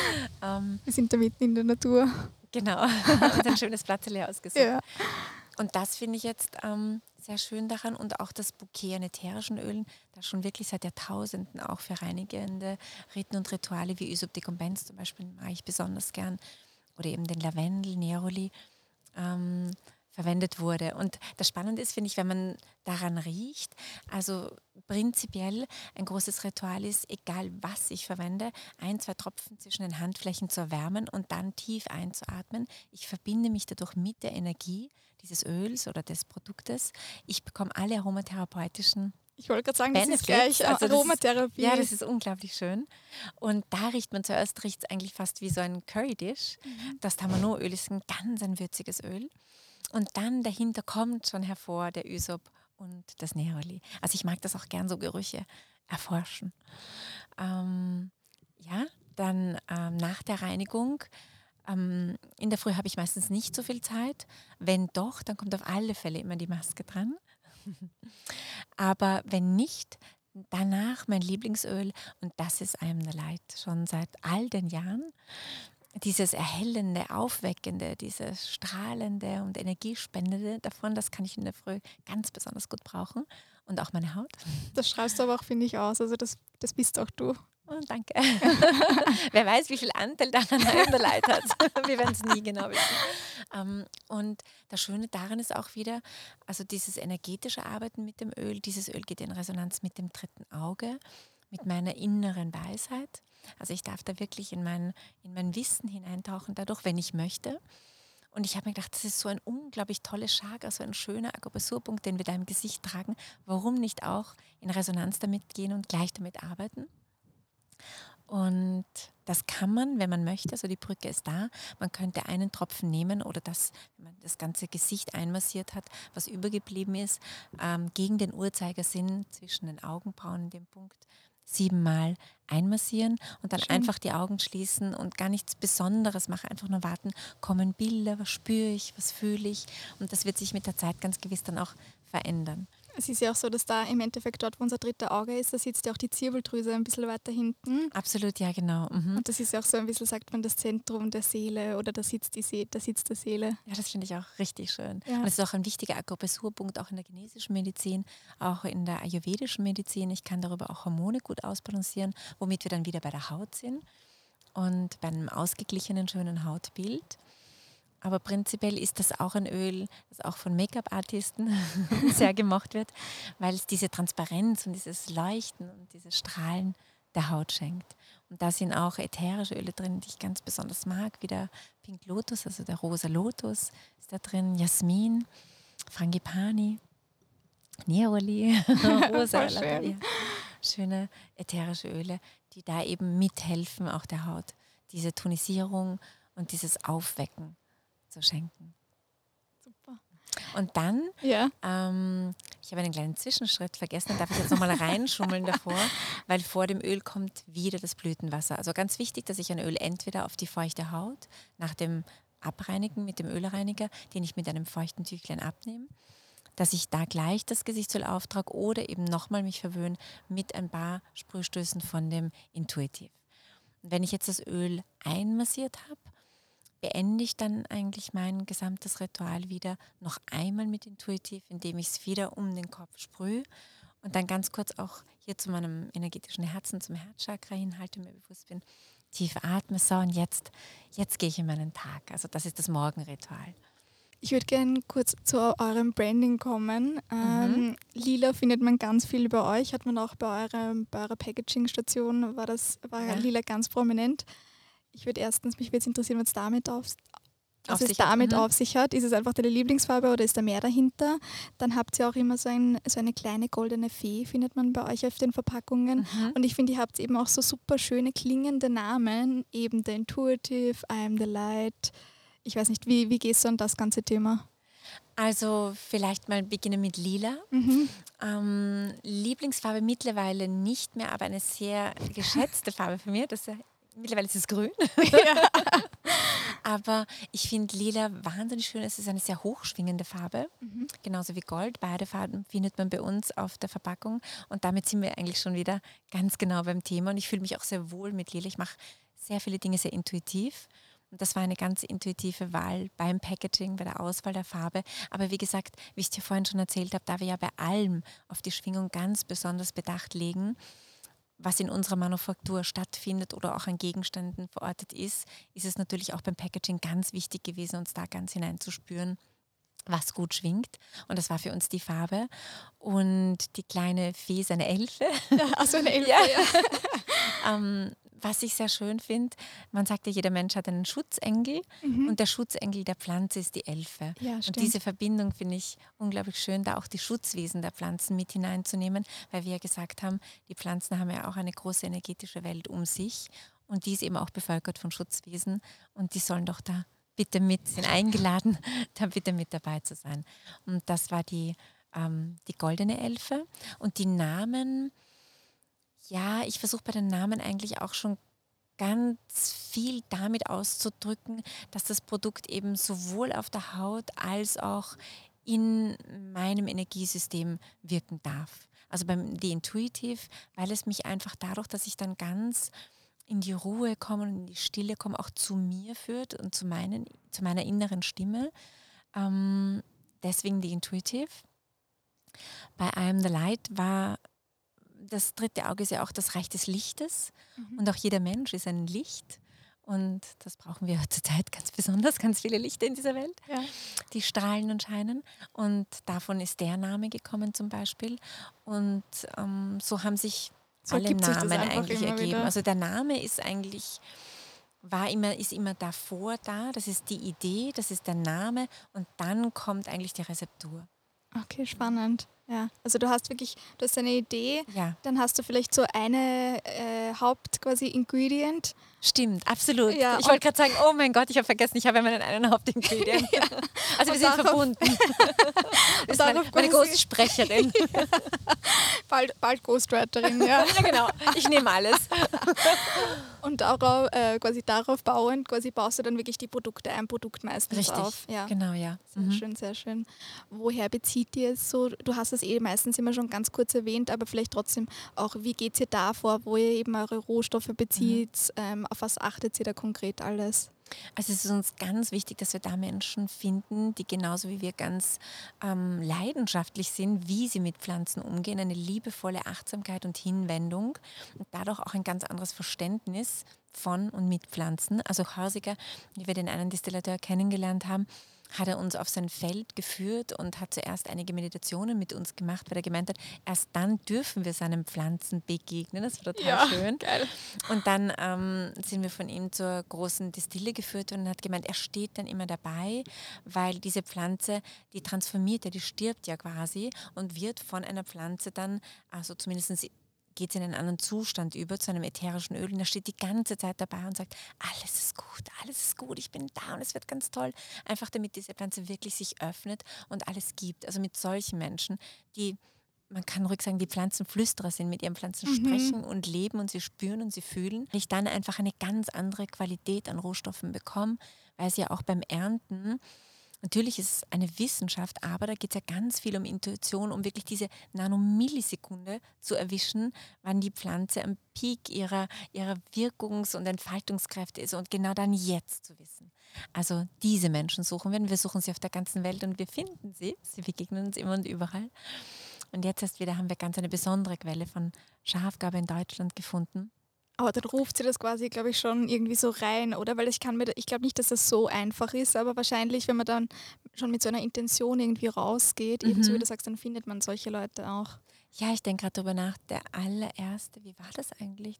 ähm, Wir sind da mitten in der Natur. genau, und ein schönes Platzerl ausgesucht. Ja. Und das finde ich jetzt ähm, sehr schön daran und auch das Bouquet an ätherischen Ölen, das schon wirklich seit Jahrtausenden auch für reinigende Riten und Rituale wie Ysop decumbens zum Beispiel mag ich besonders gern oder eben den Lavendel, Neroli ähm, verwendet wurde. Und das Spannende ist, finde ich, wenn man daran riecht, also prinzipiell ein großes Ritual ist, egal was ich verwende, ein, zwei Tropfen zwischen den Handflächen zu erwärmen und dann tief einzuatmen. Ich verbinde mich dadurch mit der Energie dieses Öls oder des Produktes. Ich bekomme alle aromatherapeutischen Ich wollte gerade sagen, das ist Benefits. gleich Also das Aromatherapie. Ist, ja, das ist unglaublich schön. Und da riecht man zuerst, riecht es eigentlich fast wie so ein Curry-Dish. Mhm. Das Tamanoöl ist ein ganz ein würziges Öl. Und dann dahinter kommt schon hervor der Ysop und das Neroli. Also ich mag das auch gern, so Gerüche erforschen. Ähm, ja, dann ähm, nach der Reinigung, ähm, in der Früh habe ich meistens nicht so viel Zeit. Wenn doch, dann kommt auf alle Fälle immer die Maske dran. Aber wenn nicht, danach mein Lieblingsöl und das ist I Am the Light schon seit all den Jahren. Dieses erhellende, aufweckende, dieses strahlende und energiespendende davon, das kann ich in der Früh ganz besonders gut brauchen und auch meine Haut. Das schreibst du aber auch, finde ich, aus. Also das, das bist auch du. Oh, danke. Wer weiß, wie viel Anteil daran der Leid hat. Wir werden es nie genau wissen. Ähm, und das Schöne daran ist auch wieder, also dieses energetische Arbeiten mit dem Öl, dieses Öl geht in Resonanz mit dem dritten Auge, mit meiner inneren Weisheit. Also ich darf da wirklich in mein, in mein Wissen hineintauchen dadurch, wenn ich möchte. Und ich habe mir gedacht, das ist so ein unglaublich tolles Chakra, so ein schöner Akupressurpunkt, den wir da im Gesicht tragen. Warum nicht auch in Resonanz damit gehen und gleich damit arbeiten? Und das kann man, wenn man möchte, also die Brücke ist da. Man könnte einen Tropfen nehmen oder das, wenn man das ganze Gesicht einmassiert hat, was übergeblieben ist, ähm, gegen den Uhrzeigersinn zwischen den Augenbrauen, dem Punkt, siebenmal einmassieren und dann Schön. Einfach die Augen schließen und gar nichts Besonderes machen, einfach nur warten, kommen Bilder, was spüre ich, was fühle ich und das wird sich mit der Zeit ganz gewiss dann auch verändern. Es ist ja auch so, dass da im Endeffekt dort, wo unser dritte Auge ist, da sitzt ja auch die Zirbeldrüse ein bisschen weiter hinten. Absolut, ja genau. Mhm. Und das ist ja auch so ein bisschen, sagt man, das Zentrum der Seele oder da sitzt die See- da sitzt der Seele. Ja, das finde ich auch richtig schön. Ja. Und es ist auch ein wichtiger Akupressurpunkt, auch in der chinesischen Medizin, auch in der ayurvedischen Medizin. Ich kann darüber auch Hormone gut ausbalancieren, womit wir dann wieder bei der Haut sind und bei einem ausgeglichenen, schönen Hautbild. Aber prinzipiell ist das auch ein Öl, das auch von Make-up-Artisten sehr gemocht wird, weil es diese Transparenz und dieses Leuchten und dieses Strahlen der Haut schenkt. Und da sind auch ätherische Öle drin, die ich ganz besonders mag, wie der Pink Lotus, also der rosa Lotus ist da drin, Jasmin, Frangipani, Neroli, rosa, Voll schön. ja. Schöne ätherische Öle, die da eben mithelfen, auch der Haut, diese Tonisierung und dieses Aufwecken zu schenken. Super. Und dann, Ja. ähm, ich habe einen kleinen Zwischenschritt vergessen, da darf ich jetzt nochmal reinschummeln davor, weil vor dem Öl kommt wieder das Blütenwasser. Also ganz wichtig, dass ich ein Öl entweder auf die feuchte Haut nach dem Abreinigen mit dem Ölreiniger, den ich mit einem feuchten Tüchlein abnehme, dass ich da gleich das Gesichtsöl auftrage oder eben nochmal mich verwöhne mit ein paar Sprühstößen von dem Intuitiv. Und wenn ich jetzt das Öl einmassiert habe, beende ich dann eigentlich mein gesamtes Ritual wieder noch einmal mit Intuitiv, indem ich es wieder um den Kopf sprühe Und dann ganz kurz auch hier zu meinem energetischen Herzen, zum Herzchakra hinhalte, mir bewusst bin, tief atme, so und jetzt, jetzt gehe ich in meinen Tag. Also das ist das Morgenritual. Ich würde gerne kurz zu eurem Branding kommen. Ähm, Mhm. Lila findet man ganz viel bei euch, hat man auch bei, eurem, bei eurer Packaging-Station, war, das, war Ja. Lila ganz prominent. Ich würde erstens, mich würde es interessieren, was damit auf, was Auf es sich hat, damit mhm. auf sich hat. Ist es einfach deine Lieblingsfarbe oder ist da mehr dahinter? Dann habt ihr auch immer so, ein, so eine kleine goldene Fee, findet man bei euch auf den Verpackungen. Mhm. Und ich finde, ihr habt eben auch so super schöne klingende Namen, eben The Intuitive, I Am the Light. Ich weiß nicht, wie, wie gehst du an das ganze Thema? Also vielleicht mal beginnen mit Lila. Mhm. Ähm, Lieblingsfarbe mittlerweile nicht mehr, aber eine sehr geschätzte Farbe für mich. Das, mittlerweile ist es grün. Ja. Aber ich finde Lila wahnsinnig schön. Es ist eine sehr hochschwingende Farbe, Mhm. genauso wie Gold. Beide Farben findet man bei uns auf der Verpackung. Und damit sind wir eigentlich schon wieder ganz genau beim Thema. Und ich fühle mich auch sehr wohl mit Lila. Ich mache sehr viele Dinge sehr intuitiv. Und das war eine ganz intuitive Wahl beim Packaging, bei der Auswahl der Farbe. Aber wie gesagt, wie ich dir vorhin schon erzählt habe, da wir ja bei allem auf die Schwingung ganz besonders Bedacht legen, was in unserer Manufaktur stattfindet oder auch an Gegenständen verortet ist, ist es natürlich auch beim Packaging ganz wichtig gewesen, uns da ganz hineinzuspüren, was gut schwingt. Und das war für uns die Farbe. Und die kleine Fee ist eine Elfe. Also eine Elfe, Ja. ja. ähm, was ich sehr schön finde, man sagt ja, jeder Mensch hat einen Schutzengel Mhm. und der Schutzengel der Pflanze ist die Elfe. Ja, Und stimmt. diese Verbindung finde ich unglaublich schön, da auch die Schutzwesen der Pflanzen mit hineinzunehmen, weil wir ja gesagt haben, die Pflanzen haben ja auch eine große energetische Welt um sich und die ist eben auch bevölkert von Schutzwesen und die sollen doch da bitte mit, sind eingeladen, da bitte mit dabei zu sein. Und das war die, ähm, die goldene Elfe und die Namen. Ja, ich versuche bei den Namen eigentlich auch schon ganz viel damit auszudrücken, dass das Produkt eben sowohl auf der Haut als auch in meinem Energiesystem wirken darf. Also beim The Intuitive, weil es mich einfach dadurch, dass ich dann ganz in die Ruhe komme und in die Stille komme, auch zu mir führt und zu, meinen, zu meiner inneren Stimme. Ähm, deswegen The Intuitive. Bei I Am the Light war das dritte Auge ist ja auch das Reich des Lichtes Mhm. und auch jeder Mensch ist ein Licht und das brauchen wir zurzeit ganz besonders, ganz viele Lichter in dieser Welt, Ja. die strahlen und scheinen und davon ist der Name gekommen zum Beispiel und ähm, so haben sich So alle ergibt sich das Namen einfach eigentlich immer ergeben. wieder. Also der Name ist eigentlich, war immer, ist immer davor da, das ist die Idee, das ist der Name und dann kommt eigentlich die Rezeptur. Okay, spannend. Ja, also du hast wirklich, du hast eine Idee, Ja. dann hast du vielleicht so eine äh, Haupt quasi Ingredient. Stimmt, absolut. Ja, ich und- wollte gerade sagen, oh mein Gott, ich habe vergessen, ich habe ja meinen einen Hauptingredient. Also wir Und sind darauf- verbunden. Das ist meine, darauf meine quasi- Großsprecherin. Bald, bald Ghostwriterin, ja. Ja, genau. Ich nehme alles. Und darauf, äh, quasi darauf bauend, quasi baust du dann wirklich die Produkte, ein Produkt meistens Richtig. auf. Ja. Genau, ja. Sehr Mhm. schön, sehr schön. Woher bezieht ihr es so? Du hast es eh meistens immer schon ganz kurz erwähnt, aber vielleicht trotzdem auch, wie geht ihr da vor, wo ihr eben eure Rohstoffe bezieht? Mhm. Ähm, auf was achtet ihr da konkret alles? Also es ist uns ganz wichtig, dass wir da Menschen finden, die genauso wie wir ganz ähm, leidenschaftlich sind, wie sie mit Pflanzen umgehen, eine liebevolle Achtsamkeit und Hinwendung und dadurch auch ein ganz anderes Verständnis von und mit Pflanzen. Also Hörsiger, wie wir den einen Distillateur kennengelernt haben, hat er uns auf sein Feld geführt und hat zuerst einige Meditationen mit uns gemacht, weil er gemeint hat, erst dann dürfen wir seinen Pflanzen begegnen. Das war total Ja, schön. geil. Und dann ähm, sind wir von ihm zur großen Destille geführt und er hat gemeint, er steht dann immer dabei, weil diese Pflanze, die transformiert ja, die stirbt ja quasi und wird von einer Pflanze dann, also zumindest geht es in einen anderen Zustand über, zu einem ätherischen Öl und er steht die ganze Zeit dabei und sagt, alles ist gut, alles ist gut, ich bin da und es wird ganz toll. Einfach damit diese Pflanze wirklich sich öffnet und alles gibt. Also mit solchen Menschen, die, man kann ruhig sagen, die Pflanzenflüsterer sind, mit ihren Pflanzen Mhm. sprechen und leben und sie spüren und sie fühlen, ich dann einfach eine ganz andere Qualität an Rohstoffen bekomme, weil sie ja auch beim Ernten, natürlich ist es eine Wissenschaft, aber da geht es ja ganz viel um Intuition, um wirklich diese Nanomillisekunde zu erwischen, wann die Pflanze am Peak ihrer, ihrer Wirkungs- und Entfaltungskräfte ist und genau dann jetzt zu wissen. Also diese Menschen suchen wir und wir suchen sie auf der ganzen Welt und wir finden sie. Sie begegnen uns immer und überall. Und jetzt erst wieder haben wir ganz eine besondere Quelle von Schafgabe in Deutschland gefunden. Aber dann ruft sie das quasi, glaube ich, schon irgendwie so rein, oder? Weil ich kann mir, ich glaube nicht, dass das so einfach ist, aber wahrscheinlich, wenn man dann schon mit so einer Intention irgendwie rausgeht, Mhm. ebenso wie du sagst, dann findet man solche Leute auch. Ja, ich denke gerade darüber nach, der allererste, wie war das eigentlich?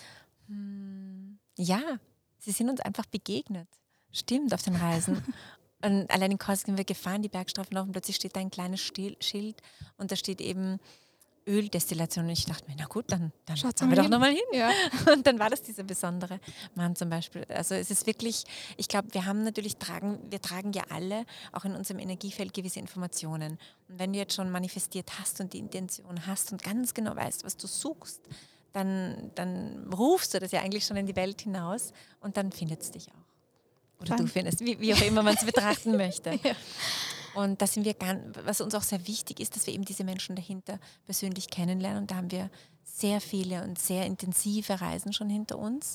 Hm, ja, sie sind uns einfach begegnet. Stimmt, auf den Reisen. Und allein in Korsk sind wir gefahren, die Bergstraßen auf und plötzlich steht da ein kleines Stil- Schild und da steht eben Öldestillation. Und ich dachte mir, na gut, dann, dann Schaut's fahren wir mal doch hin. nochmal hin. Ja. Und dann war das dieser besondere Mann zum Beispiel. Also es ist wirklich, ich glaube, wir haben natürlich, tragen, wir tragen ja alle auch in unserem Energiefeld gewisse Informationen. Und wenn du jetzt schon manifestiert hast und die Intention hast und ganz genau weißt, was du suchst, dann, dann rufst du das ja eigentlich schon in die Welt hinaus und dann findet es dich auch. Oder Dann- du findest, wie, wie auch immer man es betrachten möchte. Ja. Und das sind wir ganz, was uns auch sehr wichtig ist, dass wir eben diese Menschen dahinter persönlich kennenlernen. Und da haben wir sehr viele und sehr intensive Reisen schon hinter uns.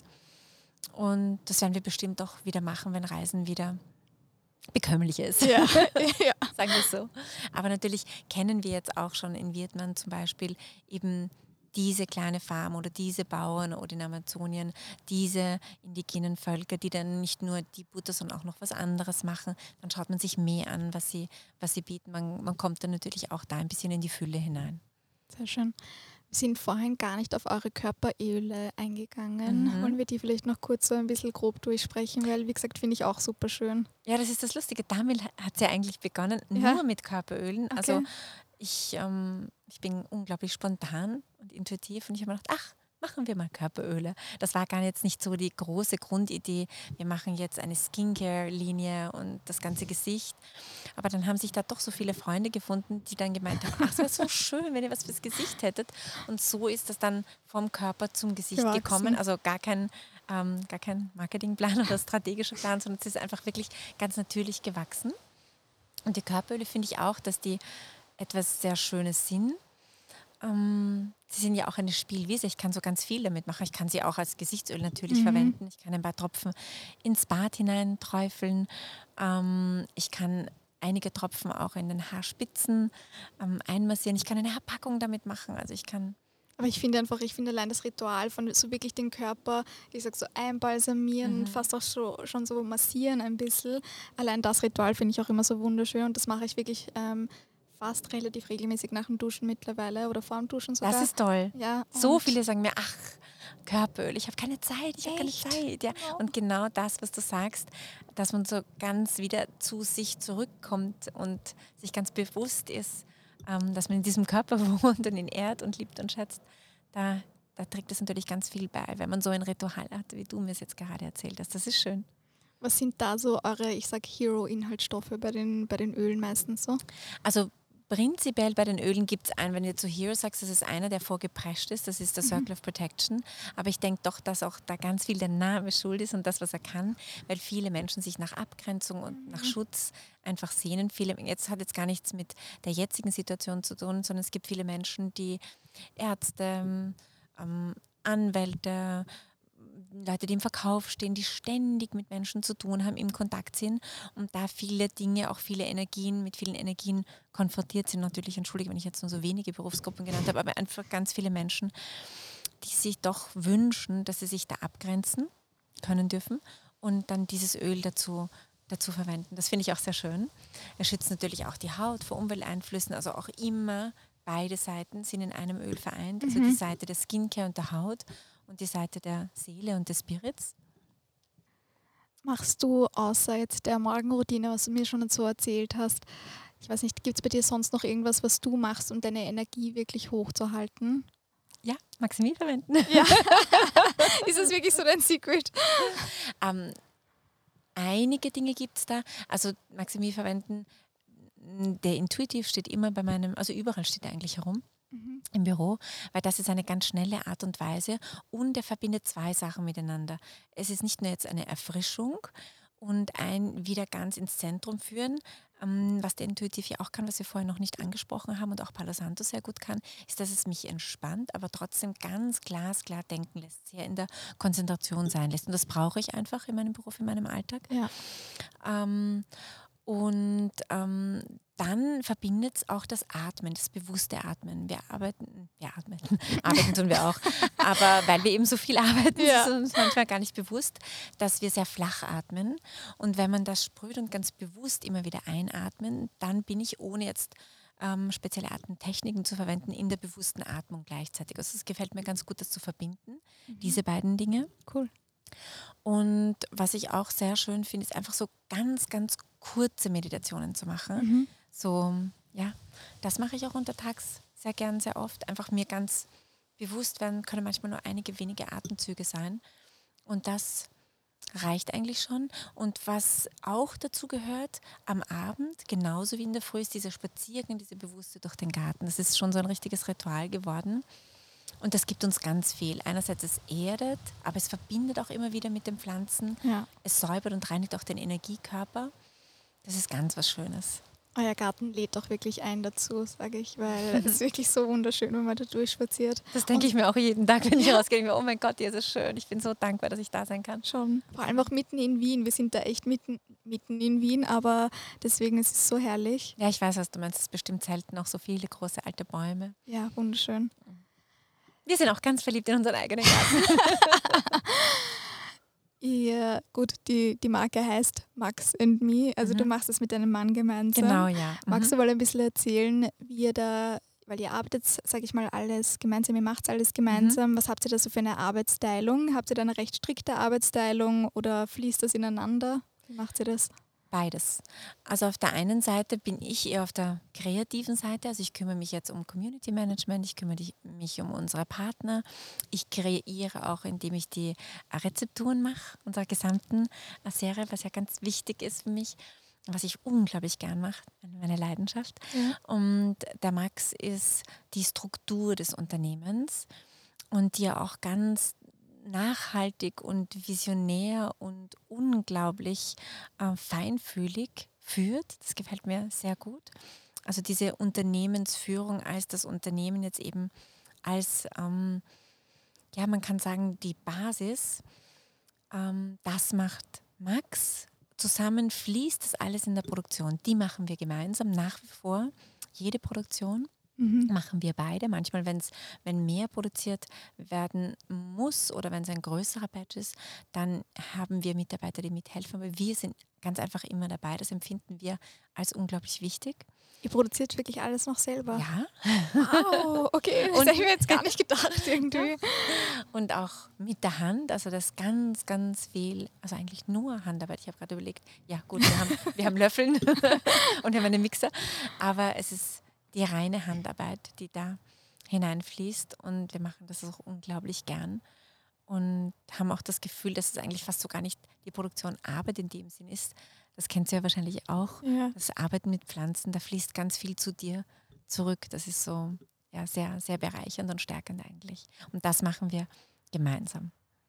Und das werden wir bestimmt auch wieder machen, wenn Reisen wieder bekömmlich ist. Ja. ja. Sagen wir es so. Aber natürlich kennen wir jetzt auch schon in Vietnam zum Beispiel eben diese kleine Farm oder diese Bauern oder in Amazonien, diese indigenen Völker, die dann nicht nur die Butter, sondern auch noch was anderes machen. Dann schaut man sich mehr an, was sie, was sie bieten. Man, man kommt dann natürlich auch da ein bisschen in die Fülle hinein. Sehr schön. Wir sind vorhin gar nicht auf eure Körperöle eingegangen. Mhm. Wollen wir die vielleicht noch kurz so ein bisschen grob durchsprechen? Weil, wie gesagt, finde ich auch super schön. Ja, das ist das Lustige. Damit hat es ja eigentlich begonnen, Ja. nur mit Körperölen. Okay. Also ich, ähm, ich bin unglaublich spontan und intuitiv und ich habe mir gedacht, ach, machen wir mal Körperöle. Das war gar jetzt nicht so die große Grundidee, wir machen jetzt eine Skincare-Linie und das ganze Gesicht. Aber dann haben sich da doch so viele Freunde gefunden, die dann gemeint haben, ach, es wäre so schön, wenn ihr was fürs Gesicht hättet. Und so ist das dann vom Körper zum Gesicht Gewachsen. gekommen. Also gar kein, ähm, gar kein Marketingplan oder strategischer Plan, sondern es ist einfach wirklich ganz natürlich gewachsen. Und die Körperöle finde ich auch, dass die etwas sehr Schönes sind. Ähm, sie sind ja auch eine Spielwiese. Ich kann so ganz viel damit machen. Ich kann sie auch als Gesichtsöl natürlich Mhm. verwenden. Ich kann ein paar Tropfen ins Bad hinein träufeln. Ähm, ich kann einige Tropfen auch in den Haarspitzen ähm, einmassieren. Ich kann eine Haarpackung damit machen. Also ich kann Aber ich finde einfach, ich finde allein das Ritual von so wirklich den Körper, ich sag so einbalsamieren, Mhm. fast auch so, schon so massieren ein bisschen. Allein das Ritual finde ich auch immer so wunderschön und das mache ich wirklich ähm, fast relativ regelmäßig nach dem Duschen mittlerweile oder vor dem Duschen sogar. Das ist toll. ja, So und- viele sagen mir, ach, Körperöl, ich habe keine Zeit, ich habe keine Echt? Zeit. Ja. Oh. Und genau das, was du sagst, dass man so ganz wieder zu sich zurückkommt und sich ganz bewusst ist, ähm, dass man in diesem Körper wohnt und ihn ehrt und liebt und schätzt, da, da trägt es natürlich ganz viel bei, wenn man so ein Ritual hat, wie du mir es jetzt gerade erzählt hast. Das ist schön. Was sind da so eure, ich sag Hero-Inhaltsstoffe bei den, bei den Ölen meistens so? Also prinzipiell bei den Ölen gibt es einen, wenn du zu Hero sagst, das ist einer, der vorgeprescht ist, das ist der Circle of Protection. Aber ich denke doch, dass auch da ganz viel der Name schuld ist und das, was er kann, weil viele Menschen sich nach Abgrenzung und nach Schutz einfach sehnen. Viele, jetzt hat jetzt gar nichts mit der jetzigen Situation zu tun, sondern es gibt viele Menschen, die Ärzte, ähm, Anwälte, Leute, die im Verkauf stehen, die ständig mit Menschen zu tun haben, im Kontakt sind und da viele Dinge, auch viele Energien, mit vielen Energien konfrontiert sind. Natürlich, entschuldige, wenn ich jetzt nur so wenige Berufsgruppen genannt habe, aber einfach ganz viele Menschen, die sich doch wünschen, dass sie sich da abgrenzen können dürfen und dann dieses Öl dazu, dazu verwenden. Das finde ich auch sehr schön. Er schützt natürlich auch die Haut vor Umwelteinflüssen, also auch immer beide Seiten sind in einem Öl vereint, also die Seite der Skincare und der Haut und die Seite der Seele und des Spirits. Machst du außer jetzt der Morgenroutine, was du mir schon so erzählt hast, ich weiß nicht, gibt es bei dir sonst noch irgendwas, was du machst, um deine Energie wirklich hochzuhalten? Ja, Maximil verwenden. Ja. Ist das wirklich so dein Secret? Ähm, einige Dinge gibt es da. Also Maximil verwenden, der Intuitiv steht immer bei meinem, also überall steht er eigentlich herum. Mhm. Im Büro, weil das ist eine ganz schnelle Art und Weise und er verbindet zwei Sachen miteinander. Es ist nicht nur jetzt eine Erfrischung und ein wieder ganz ins Zentrum führen, ähm, was der Intuitiv ja auch kann, was wir vorher noch nicht angesprochen haben und auch Palo Santo sehr gut kann, ist, dass es mich entspannt, aber trotzdem ganz glasklar denken lässt, sehr in der Konzentration sein lässt. Und das brauche ich einfach in meinem Beruf, in meinem Alltag. Ja. Ähm, Und ähm, dann verbindet es auch das Atmen, das bewusste Atmen. Wir arbeiten, wir atmen, arbeiten tun wir auch, aber weil wir eben so viel arbeiten, Ja. ist es uns manchmal gar nicht bewusst, dass wir sehr flach atmen. Und wenn man das sprüht und ganz bewusst immer wieder einatmen, dann bin ich, ohne jetzt ähm, spezielle Atemtechniken zu verwenden, in der bewussten Atmung gleichzeitig. Also es gefällt mir ganz gut, das zu verbinden, mhm. diese beiden Dinge. Cool. Und was ich auch sehr schön finde, ist einfach so ganz, ganz kurze Meditationen zu machen. Mhm. So, ja, das mache ich auch untertags sehr gern, sehr oft. Einfach mir ganz bewusst werden, können manchmal nur einige wenige Atemzüge sein. Und das reicht eigentlich schon. Und was auch dazu gehört, am Abend, genauso wie in der Früh, ist dieser Spaziergang, diese Bewusste durch den Garten. Das ist schon so ein richtiges Ritual geworden. Und das gibt uns ganz viel. Einerseits es erdet, aber es verbindet auch immer wieder mit den Pflanzen. Ja. Es säubert und reinigt auch den Energiekörper. Das ist ganz was Schönes. Euer Garten lädt auch wirklich ein dazu, sage ich, weil es ist wirklich so wunderschön, wenn man da durchspaziert. Das denke ich mir auch jeden Tag, wenn ich Ja. rausgehe. Ich mir, oh mein Gott, hier ist es schön. Ich bin so dankbar, dass ich da sein kann. Schon. Vor allem auch mitten in Wien. Wir sind da echt mitten, mitten in Wien, aber deswegen ist es so herrlich. Ja, ich weiß, was du meinst. Es ist bestimmt selten auch so viele große alte Bäume. Ja, wunderschön. Wir sind auch ganz verliebt in unseren eigenen Garten. Ja, gut, die, die Marke heißt Max and Me. Also Mhm. du machst das mit deinem Mann gemeinsam. Genau, ja. Magst Mhm. du mal ein bisschen erzählen, wie ihr da, weil ihr arbeitet, sage ich mal, alles gemeinsam, ihr macht alles gemeinsam. Mhm. Was habt ihr da so für eine Arbeitsteilung? Habt ihr da eine recht strikte Arbeitsteilung oder fließt das ineinander? Wie macht ihr das? Beides. Also auf der einen Seite bin ich eher auf der kreativen Seite, also ich kümmere mich jetzt um Community Management, ich kümmere mich um unsere Partner, ich kreiere auch, indem ich die Rezepturen mache, unserer gesamten Serie, was ja ganz wichtig ist für mich, was ich unglaublich gern mache, meine Leidenschaft. Ja. Und der Max ist die Struktur des Unternehmens und die ja auch ganz nachhaltig und visionär und unglaublich äh, feinfühlig führt. Das gefällt mir sehr gut. Also diese Unternehmensführung als das Unternehmen jetzt eben als, ähm, ja, man kann sagen, die Basis, ähm, das macht Max. Zusammen fließt das alles in der Produktion. Die machen wir gemeinsam nach wie vor. Jede Produktion Mhm. machen wir beide. Manchmal, wenn's, wenn mehr produziert werden muss oder wenn es ein größerer Batch ist, dann haben wir Mitarbeiter, die mithelfen. Aber wir sind ganz einfach immer dabei. Das empfinden wir als unglaublich wichtig. Ihr produziert wirklich alles noch selber? Ja. Wow, okay, das Und- hätte ich mir jetzt gar nicht gedacht irgendwie. Und auch mit der Hand, also das ganz, ganz viel, also eigentlich nur Handarbeit. Ich habe gerade überlegt, ja gut, wir haben, wir haben Löffeln und wir haben einen Mixer, aber es ist die reine Handarbeit, die da hineinfließt und wir machen das auch unglaublich gern und haben auch das Gefühl, dass es eigentlich fast so gar nicht die Produktion Arbeit in dem Sinn ist. Das kennst du ja wahrscheinlich auch. Ja. Das Arbeiten mit Pflanzen, da fließt ganz viel zu dir zurück. Das ist so ja, sehr, sehr bereichernd und stärkend eigentlich. Und das machen wir gemeinsam.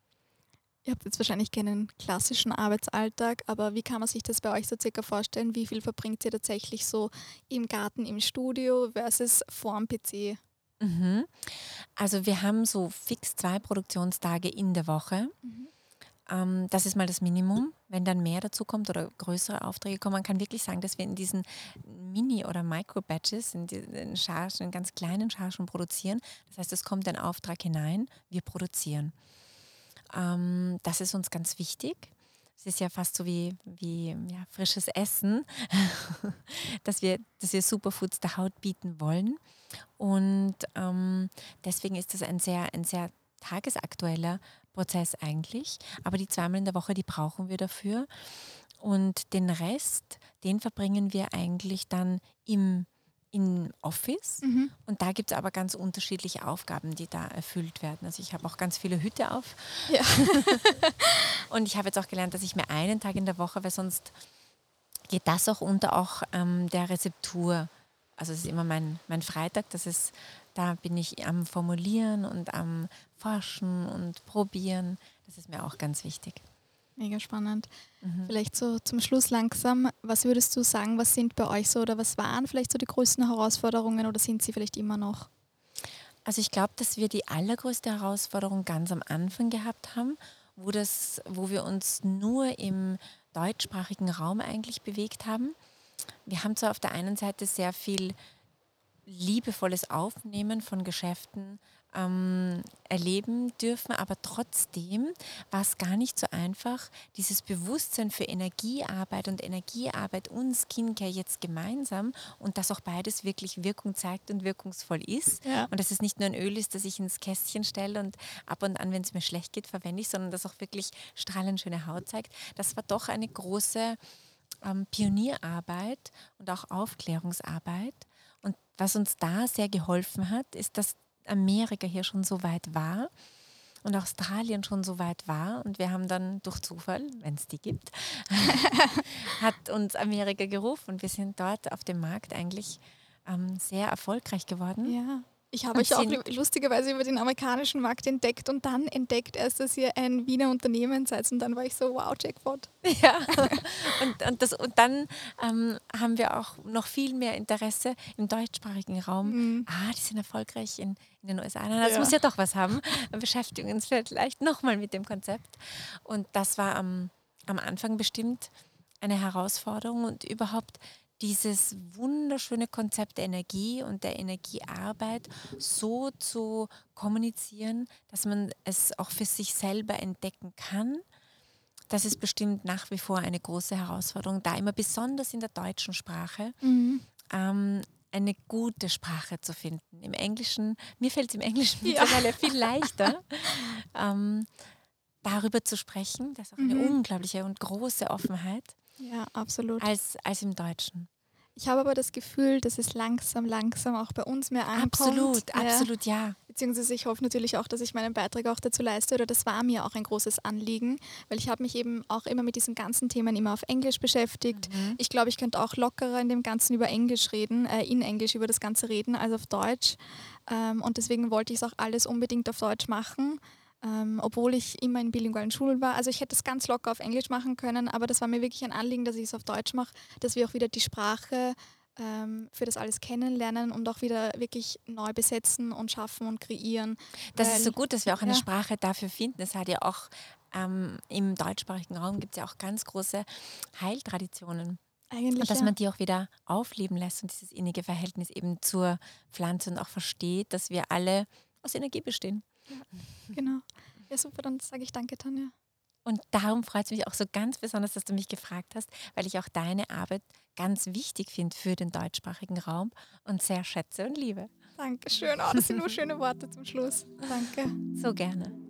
Ihr habt jetzt wahrscheinlich keinen klassischen Arbeitsalltag, aber wie kann man sich das bei euch so circa vorstellen? Wie viel verbringt ihr tatsächlich so im Garten, im Studio versus vorm P C? Mhm. Also wir haben so fix zwei Produktionstage in der Woche. Mhm. Ähm, das ist mal das Minimum. Wenn dann mehr dazu kommt oder größere Aufträge kommen, man kann wirklich sagen, dass wir in diesen Mini- oder Micro-Batches, in den Chargen, in ganz kleinen Chargen produzieren. Das heißt, es kommt ein Auftrag hinein, wir produzieren. Ähm, das ist uns ganz wichtig. Es ist ja fast so wie, wie ja, frisches Essen, dass wir, dass wir Superfoods der Haut bieten wollen. Und ähm, deswegen ist das ein sehr, ein sehr tagesaktueller Prozess eigentlich. Aber die zweimal in der Woche, die brauchen wir dafür. Und den Rest, den verbringen wir eigentlich dann im, im Office. Mhm. Und da gibt es aber ganz unterschiedliche Aufgaben, die da erfüllt werden. Also ich habe auch ganz viele Hüte auf. Ja. Und ich habe jetzt auch gelernt, dass ich mir einen Tag in der Woche, weil sonst geht das auch unter auch ähm, der Rezeptur. Also es ist immer mein, mein Freitag, das ist, da bin ich am Formulieren und am Forschen und Probieren. Das ist mir auch ganz wichtig. Mega spannend. Mhm. Vielleicht so zum Schluss langsam, was würdest du sagen, was sind bei euch so oder was waren vielleicht so die größten Herausforderungen oder sind sie vielleicht immer noch? Also ich glaube, dass wir die allergrößte Herausforderung ganz am Anfang gehabt haben wo, das, wo wir uns nur im deutschsprachigen Raum eigentlich bewegt haben. Wir haben zwar auf der einen Seite sehr viel liebevolles Aufnehmen von Geschäften ähm, erleben dürfen, aber trotzdem war es gar nicht so einfach, dieses Bewusstsein für Energiearbeit und Energiearbeit und Skincare jetzt gemeinsam und dass auch beides wirklich Wirkung zeigt und wirkungsvoll ist Ja. und dass es nicht nur ein Öl ist, das ich ins Kästchen stelle und ab und an, wenn es mir schlecht geht, verwende ich, sondern das auch wirklich strahlend schöne Haut zeigt. Das war doch eine große ähm, Pionierarbeit und auch Aufklärungsarbeit. Und was uns da sehr geholfen hat, ist, dass Amerika hier schon so weit war und Australien schon so weit war. Und wir haben dann durch Zufall, wenn es die gibt, hat uns Amerika gerufen und wir sind dort auf dem Markt eigentlich ähm, sehr erfolgreich geworden. Ja. Ich habe Und euch auch sind- lustigerweise über den amerikanischen Markt entdeckt und dann entdeckt erst, dass ihr ein Wiener Unternehmen seid und dann war ich so, wow, Jackpot. Ja, und, und, das, und dann ähm, haben wir auch noch viel mehr Interesse im deutschsprachigen Raum. Mhm. Ah, die sind erfolgreich in, in den U S A. Das Ja. muss ja doch was haben. Wir beschäftigen uns vielleicht nochmal mit dem Konzept. Und das war am, am Anfang bestimmt eine Herausforderung und überhaupt dieses wunderschöne Konzept der Energie und der Energiearbeit so zu kommunizieren, dass man es auch für sich selber entdecken kann. Das ist bestimmt nach wie vor eine große Herausforderung, da immer besonders in der deutschen Sprache Mhm. ähm, eine gute Sprache zu finden. Im Englischen, mir fällt es im Englischen Ja. mittlerweile viel leichter, ähm, darüber zu sprechen. Das ist auch eine Mhm. unglaubliche und große Offenheit Ja, absolut. als, als im Deutschen. Ich habe aber das Gefühl, dass es langsam, langsam auch bei uns mehr ankommt. Absolut, Ja. absolut, ja. Beziehungsweise ich hoffe natürlich auch, dass ich meinen Beitrag auch dazu leiste, oder das war mir auch ein großes Anliegen, weil ich habe mich eben auch immer mit diesen ganzen Themen immer auf Englisch beschäftigt. Mhm. Ich glaube, ich könnte auch lockerer in dem Ganzen über Englisch reden, äh, in Englisch über das Ganze reden, als auf Deutsch. Ähm, und deswegen wollte ich es auch alles unbedingt auf Deutsch machen. Ähm, obwohl ich immer in bilingualen Schulen war. Also ich hätte es ganz locker auf Englisch machen können, aber das war mir wirklich ein Anliegen, dass ich es auf Deutsch mache, dass wir auch wieder die Sprache ähm, für das alles kennenlernen und auch wieder wirklich neu besetzen und schaffen und kreieren. Das weil, ist so gut, dass wir auch eine ja. Sprache dafür finden. Es hat ja auch ähm, im deutschsprachigen Raum gibt es ja auch ganz große Heiltraditionen. Eigentlich, Und dass ja. man die auch wieder aufleben lässt und dieses innige Verhältnis eben zur Pflanze und auch versteht, dass wir alle aus Energie bestehen. Genau. Ja, super, dann sage ich danke, Tanja. Und darum freut es mich auch so ganz besonders, dass du mich gefragt hast, weil ich auch deine Arbeit ganz wichtig finde für den deutschsprachigen Raum und sehr schätze und liebe. Dankeschön. Oh, das sind nur schöne Worte zum Schluss. Danke. So gerne.